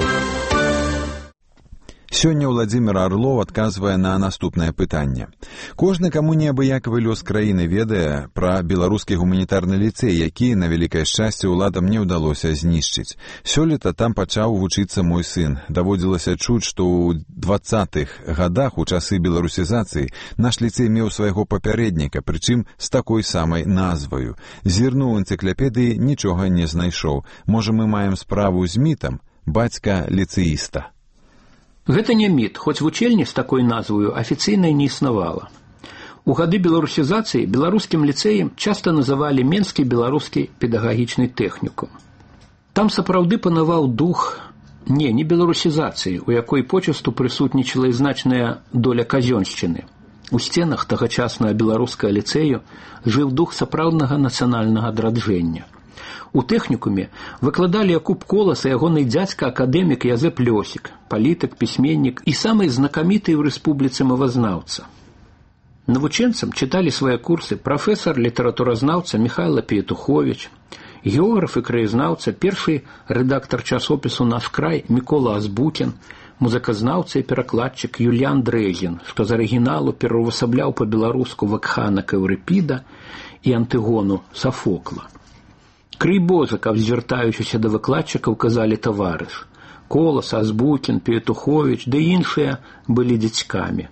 Сёння Уладзімір Арлоў адказвае на наступнае пытанне. Кожны, каму неабыякавы лёс краіны, ведае пра беларускі гуманітарны ліцэй, які, на вялікае шчасце, уладам не ўдалося знішчыць. Сёлета там пачаў вучыцца мой сын. Даводзілася чуць, што ў дваццатых гадах, у часы беларусізацыі, наш ліцэй меў свайго папярэдніка, прычым з такой самай назваю. Зірнуў энцыклапедыі, нічога не знайшоў. Можа, мы маем справу з мітам? Бацька ліцэіста. Гэта не міт, хоць вучэльні з такой назваю афіцыйна не існавала. У гады беларусізацыі беларускім ліцэем часта называлі Менскі беларускі педагагічны тэхнікум. Там сапраўды панаваў дух, не, не беларусізацыі, у якой почасту прысутнічала і значная доля казёншчыны. У сценах тагачаснага беларускага ліцэю жыў дух сапраўднага нацыянальнага адраджэння. У тэхнікуме выкладалі Якуб Колас і ягоны дзядзька акадэмік Язэп Лёсік, палітык, пісьменнік і самы знакаміты ў рэспубліцы мовазнаўца. Навучэнцам чыталі свае курсы прафесар літаратуразнаўца Міхайла П'етуховіч, географ і краязнаўца, першы рэдактар часопісу «Наш край» Мікола Азбукін, музыказнаўца і перакладчык Юліан Дрэгін, што з арыгіналу пераўвасабляў па-беларуску Вакхана Кэўрыпіда і Антыгону Сафокла. Крый боза, каб звяртаючыся да выкладчыкаў казалі таварыш. Колас, Азбукін, Петухович, да іншыя былі дзядзькамі.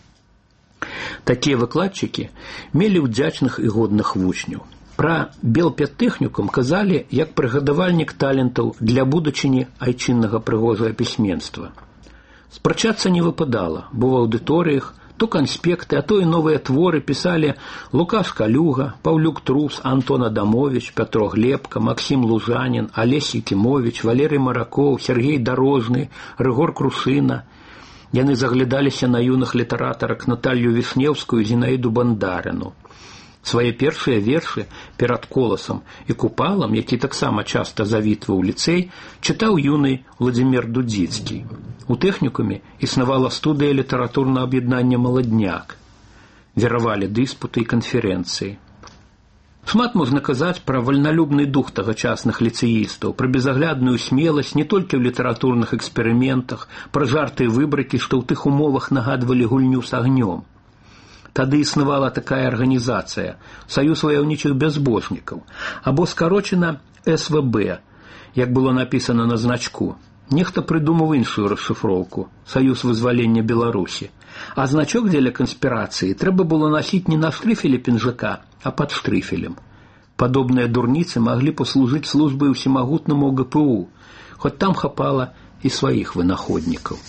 Такія выкладчыкі мелі ўдзячных і годных вучняў. Пра Белпедтэхнікум казалі як прыгадавальнік талентаў для будучыні айчыннага прыгожага пісьменства. Спрачацца не выпадала, бо в аўдыторыях то канспекты, а то і новыя творы пісалі Лукаш Калюга, Паўлюк Трус, Антон Адамович, Пятро Глебка, Максим Лужанін, Алесь Якімович, Валерый Маракоў, Сергей Дарожны, Рыгор Крушына. Яны заглядаліся на юных літаратарак Наталью Вішнеўскую, Зінаіду Бандарыну. Свае першыя вершы перад Коласам і Купалам, які таксама часта завітваў ліцэй, чытаў юны Владзімір Дудзіцкі. У тэхнікуме існавала студыя літаратурнага аб'яднання «Маладняк». Веравалі дыспуты і канферэнцыі. Шмат можна казаць пра вальналюбны дух тагачасных ліцэістаў, пра безаглядную смеласць не толькі ў літаратурных эксперыментах, пра жарты і выбракі, што ў тых умовах нагадвалі гульню з агнём. Тады існавала такая арганізацыя – Саюз ваяўнічых бязбожнікаў, або скарочана эс вэ бэ, як было напісана на значку. Нехта прыдумаў іншую расшыфроўку – Саюз вызвалення Беларусі. А значок дзеля канспірацыі трэба было насіць не на штрыфелі пінжака, а пад штрыфелем. Падобныя дурніцы маглі паслужыць службай усімагутнаму гэ пэ у, хоць там хапала і сваіх вынаходнікаў.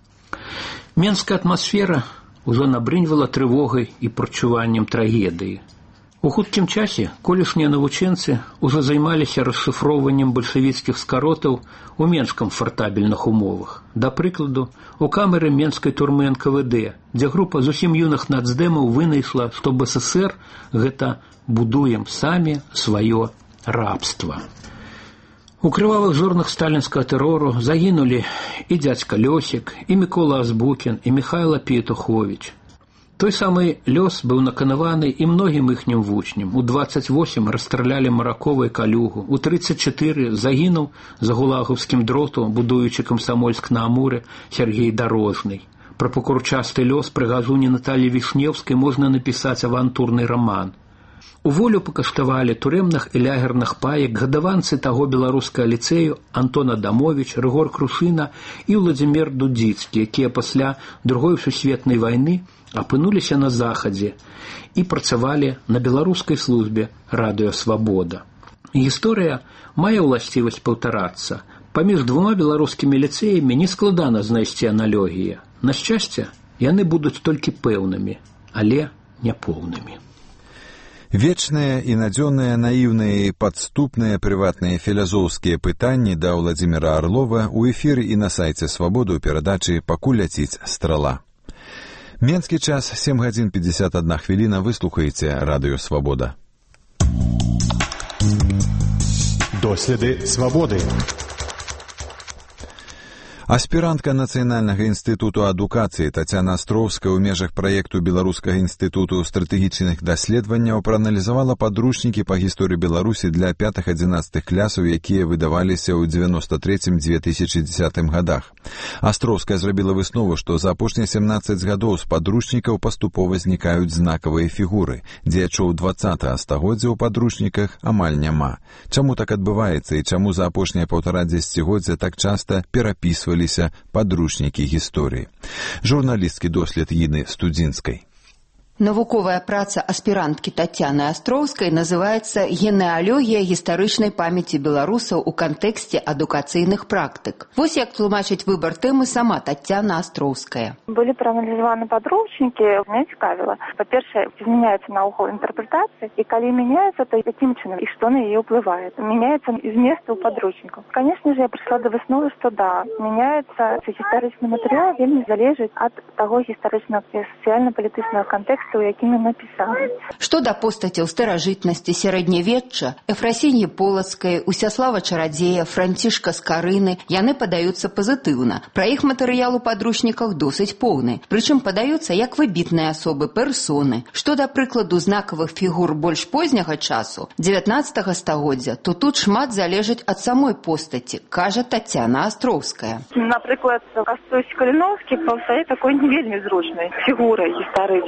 Менская атмасфера ужо набрыньвала трывогай і прачуваннем трагедыі. У хуткім часе колішнія навучэнцы ўжо займаліся расшыфроўваннем бальшавіцкіх скаротаў у менш камфартабельных умовах. Да прыкладу, у камеры менскай турмы эн ка вэ дэ, дзе група зусім юных нацдэмаў вынайшла, што бэ эс эсэр гэта «будуем самі сваё рабства». У крывавых жорнах сталінскага тэрору загінулі і дзядзька Лёсік, і Мікола Азбукін, і Міхайла Петухович. Той самы лёс быў наканаваны і многім іхнім вучням. У дваццаць восем расстралялі Маракова і Калюгу, у трыццаць чатыры загінуў за гулагаўскім дроту, будуючы Камсамольск на Амуры, Сергей Дарожны. Пра пакурчасты лёс пры газуні Наталлі Вішнеўскай можна напісаць авантурны раман. У волю пакаштавалі турэмных і лягерных паек гадаванцы таго беларускага ліцэю Антон Адамович, Рыгор Крушына і Владзімір Дудзіцкі, якія пасля Другой сусветнай вайны апынуліся на захадзе і працавалі на беларускай службе радыё «Свабода». Гісторыя мае ўласцівасць паўтарацца. Паміж двума беларускімі ліцэямі нескладана знайсці аналогіі. На шчасце, яны будуць толькі пэўнымі, але няпоўнымі. Вечныя і надзённыя, наіўныя і падступныя прыватныя філазофскія пытанні да Владзіміра Арлова ў эфіры і на сайце «Свабоды» ў перадачы «Пакуль ляціць страла». Менскі час, сем гадзін пятьдесят одна хвіліна, выслухаеце радыё «Свабода». Доследы свабоды. Аспірантка Нацыянальнага інстытуту адукацыі Тацяна Астроўская ў межах праекту Беларускага інстытуту стратэгічных даследаванняў прааналізавала падручнікі па гісторыі Беларусі для пятых-адзінаццатых класаў, якія выдаваліся ў дзевяносто трэцім — две тысячи дзесятым гадах. Астроўская зрабіла выснову, што за апошнія семнаццаць гадоў з падручнікаў паступова знікаюць знакавыя фігуры. Дзеячоў дваццатага стагоддзя ў падручніках амаль няма. Чаму так адбываецца і чаму за апошнія паўтара дзесяцігоддзя так часта перапісвалі падручнікі гісторыі. Журналісткі дослед Іны Студзінскай. Навуковая праца аспіранткі Тацяны Астроўскай называецца «Генеалогія гістарычнай памяці беларусаў у кантэксце адукацыйных практык». Вось як тлумачыць выбар тэмы сама Тацяна Астроўская. Былі прааналізаваны падручнікі, меня цікавіла. Па-першае, змяняецца наогул інтэрпрэтацыя, і калі мяняецца, то якім чынам і што на яе ўплывае. Мяняецца змест у падручнікаў. Конечно же, я прыйшла да высновы, што да, мяняецца гістарычны матэрыял, вельмі залежыць ад таго гістарычнага і сацыяльна-палітычнага кантэксту, у якім ён напісаны. Што да постацяў старажытнасці, сярэднявечча, Эфрасіні Полацкай, Усяслава Чарадзея, Францішка Скарыны, яны падаюцца пазітыўна. Пра іх матэрыял у падручніках досыць поўны. Прычым падаюцца як выбітныя асобы, персоны. Што да прыкладу знакавых фігур больш позняга часу, дзевятнаццатага стагоддзя, то тут шмат залежыць ад самой постаці, кажа Тацяна Астроўская. Напрыклад, Кастусь Каліноўскі паўстае такой не вельмі зручнай фігурай гістарычнай. У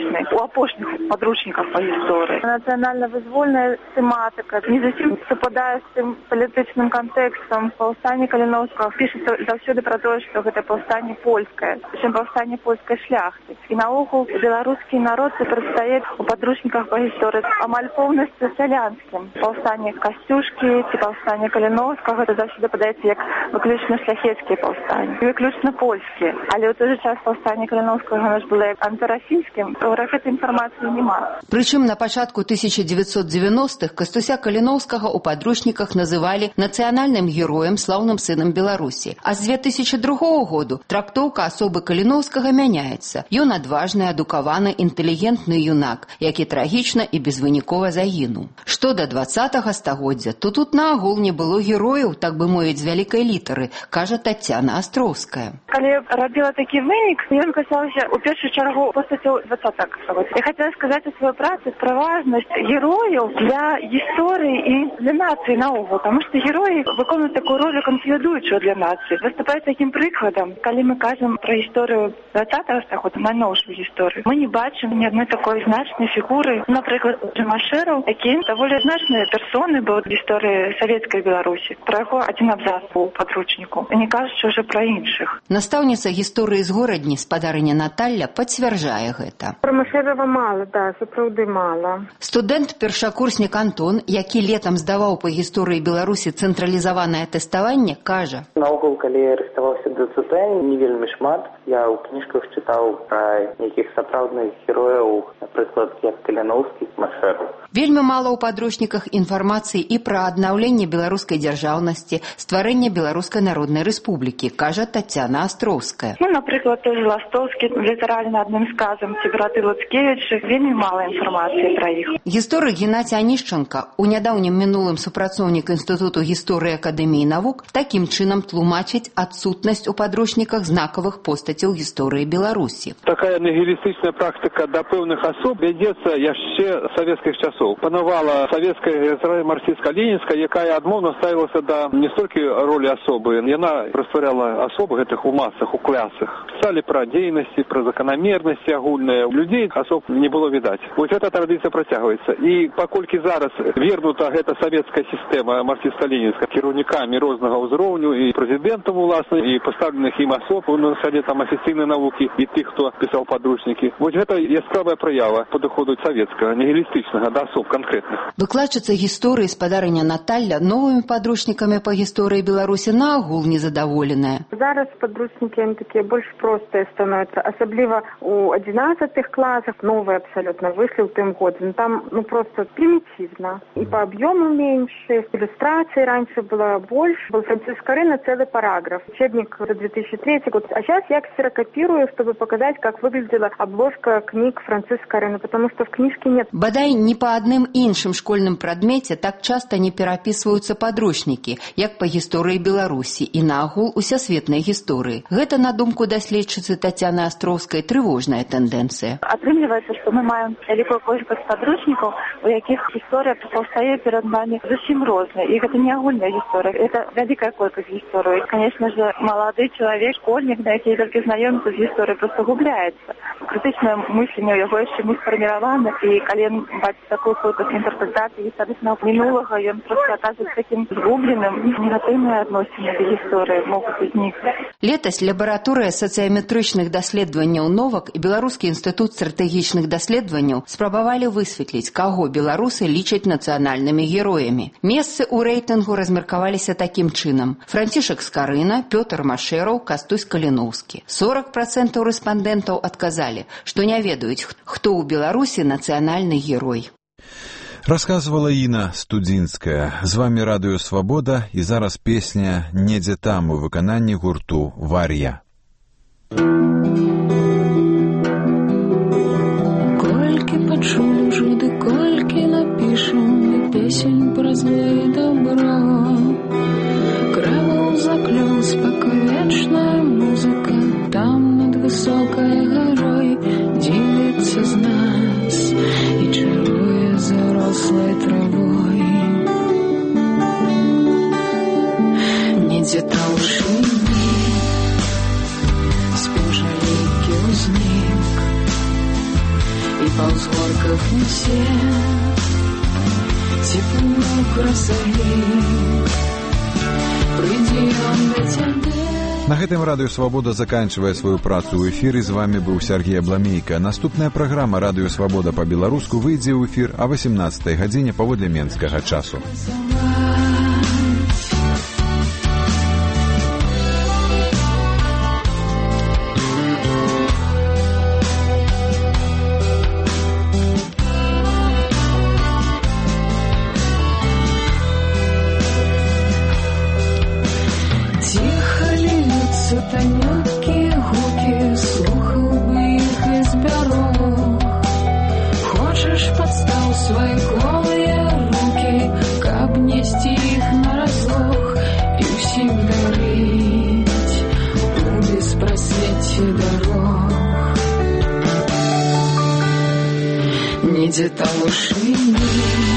апошніх падручніках па гісторыі. Нацыянальна-вызвольная тэматыка не зусім супадае з тым палітычным кантэкстам. Паўстанне Каліноўскага пішацца заўсёды пра тое, што гэта паўстанне польскае, прычым паўстанне польскай шляхты. І наогул беларускі народ прадстае у падручніках па гісторыі амаль поўнасцю сялянскім. Паўстанне Касцюшкі ці паўстанне Каліноўскага гэта заўсёды падаецца як выключна шляхецкія паўстанні, выключна польскія. Але ў той жа час паўстанне Каліноўскага наш было антырасійскім, то гэтай інфармацыі няма. Прычым на пачатку тысяча дзевяцьсот дзевяностых Кастуся Каліноўскага ў падручніках называлі нацыянальным героем, слаўным сынам Беларусі. А з две тысячы другога году трактоўка асобы Каліноўскага мяняецца. Ён адважны, адукаваны, інтэлігентны юнак, які трагічна і безвынікова загінуў. Што да дваццатага стагоддзя, то тут наогул не было герояў, так бы мовіць, з вялікай літары, кажа Таццяна Астроўская. Калі рабіла такі вынік, ён касаўся ў першую чаргу постацяў дваццатага стагоддзя. Я хацела сказаць у сваёй працы пра важнасць герояў для гісторыі і для нацыі наогул, таму што героі выконваюць такую ролю кансалідуючую для нацыі. Выступаюць такім прыкладам. Калі мы кажам пра гісторыю дваццатага стагоддзя, найноўшую гісторыю, мы не бачым ні адной такой значнай фігуры, напрыклад, Джамашэраў, які даволі значныя персоны быў у гісторыі савецкай Беларусі. Пра яго адзін абзац у падручніку. Не кажучы ўжо пра іншых. Настаўніца гісторыі з горадні спадарыня Наталля пацвярджае гэта. Прамышлова мала, да, сапраўды мала. Студэнт-першакурснік Антон, які летам здаваў па гісторыі Беларусі цэнтралізаванае тэставанне, кажа: наогул, калі я рыхтаваўся да ЦТ, не вельмі шмат. Я ў кніжках чытаў пра нейкіх сапраўдных герояў, напрыклад, як Каліноўскі, Машэраў. Вельмі мала ў падручніках інфармацыі і пра аднаўленне беларускай дзяржаўнасці, стварэнне Беларускай народнай рэспублікі, кажа Таццяна Астроўская. Ну, напрыклад, той же Ластовскі, літаральна адным сказам, ці браты Луцкевічы, вельмі мала інфармацыі пра іх. Гісторык Геннадзь Анішчанка, у нядаўнім мінулым супрацоўнік Інстытуту гісторыі Акадэміі навук, такім чынам тлумачыць адсутнасць у падручніках знакавых постацяў гісторыі Беларусі. Такая нігілістычная практыка да пэўных асоб вядзецца яшчэ савецкіх часоў. Панавала савецкая марксістска-ленінская, якая адмоўна ставілася да не столькі ролі асобы. Яна растваряла асобы гэтых у масах, у клясах. Пісалі пра дзейнасці, пра заканамернасці агульныя. У людзей асоб не было відаць. Вось эта традыцыя працягваецца. І паколькі зараз вернута гэта савецкая сістэма марксістска-ленінская кіраўнікамі рознага ўзроўню і прэзідэнтам уласна, і пастаўленых ім асоб на садзе там афіцыйнай навукі і тых, хто пісаў падручнікі. Вось гэта яскравая праява падыходу савецкага, нігілістычнага да асоб канкрэтных. Выкладчыца гісторыі спадарыня Наталля новымі падручнікамі па гісторыі Беларусі наогул незадаволеная. Зараз падручнікі яны такія больш простыя становяцца, асабліва у адзінаццатых класах, новыя абсалютна выйшлі ў тым годзе. Ну, там ну просто примітивна. І па аб'ёму меньше, ілюстрацый раньше было больше. Был Франциск Скорина целый параграф. Учебник за две тысячи третий год. А сейчас я ксерокопирую, чтобы показать, как выглядела обложка книг Франциска Скорина, потому что в книжке нет. Бадай не по адным іншым школьным прадмеце так часта не перапісваюцца падручнікі, як па гісторыі Беларусі і наогул усесветнай гісторыі. Гэта, на думку даследчыцы Таццяны Астроўскай, трывожная тэндэнцыя. Атрымліваецца, што мы маем вялікую колькасць падручнікаў, у якіх гісторыя паўстае перад намі зусім розная. І гэта не агульная гісторыя, гэта вялікая колькасць гісторыі. Конечно же, малады чалавек, школьнік, на які толькі знаёміцца з гісторыяй, проста губляецца. Крытычнае мысленне ў яго яшчэ не сфарміравана, і калі ён бачыць такую колькасць інтэрпрэтацый гістарычнага мінулага, ён проста аказваецца такім згубленым, негатыўныя адносіны да гісторыі могуць узнікнуць. Летась лабараторыя сацыяметрычных даследаванняў новак і Беларускі інстытут стратэгічных даследаванняў спрабавалі высветліць, каго беларусы лічаць нацыянальнымі героямі. Месцы ў рэйтынгу размеркаваліся такім чынам: Францішак Скарына, Пётр Машэраў, Кастусь Каліноўскі. сорок процентаў рэспандэнтаў адказалі, што не ведаюць, хто ў Беларусі нацыянальны герой. Рассказывала Інна Студзінская. З вами Радыё Свабода, і зараз песня «Недзе там» у выкананні гурту «Вар'я». Колькі пачуем жуды, колькі напішем і песень пра зле і добро. Крываў заклён, спакой, вечная музыка, там над высокай гарой дзівіцца з нас і чаруе зарослай травой. Недзе там у шыні спеў жалейкі ўзнік, і па по взгорках несе теплую красоты. Приди он до тебя. На гэтым радыё Свабода заканчивае сваю працу ў эфіры. З вами быў Сергей Абламейка. Наступная праграма радыё Свабода па-беларуску выйдзе ў эфір а васемнаццатай гадзіне паводле менскага часу. Тоненькие гуки, слухал бы их из дорог. Хочешь, подстав свои голые руки, каб нести их на разлог и всем дарить у беспросвете дорог. Недзе того швейни,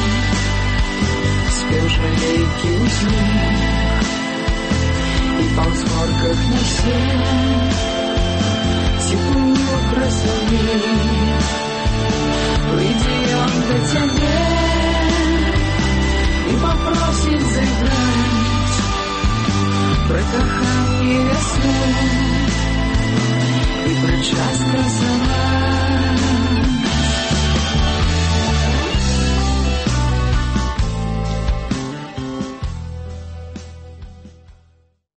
спел жалейки узник, и по взгорках несе теплую красоту. Приди он до тебя и попросит заиграть про кохание весну и про час красовать.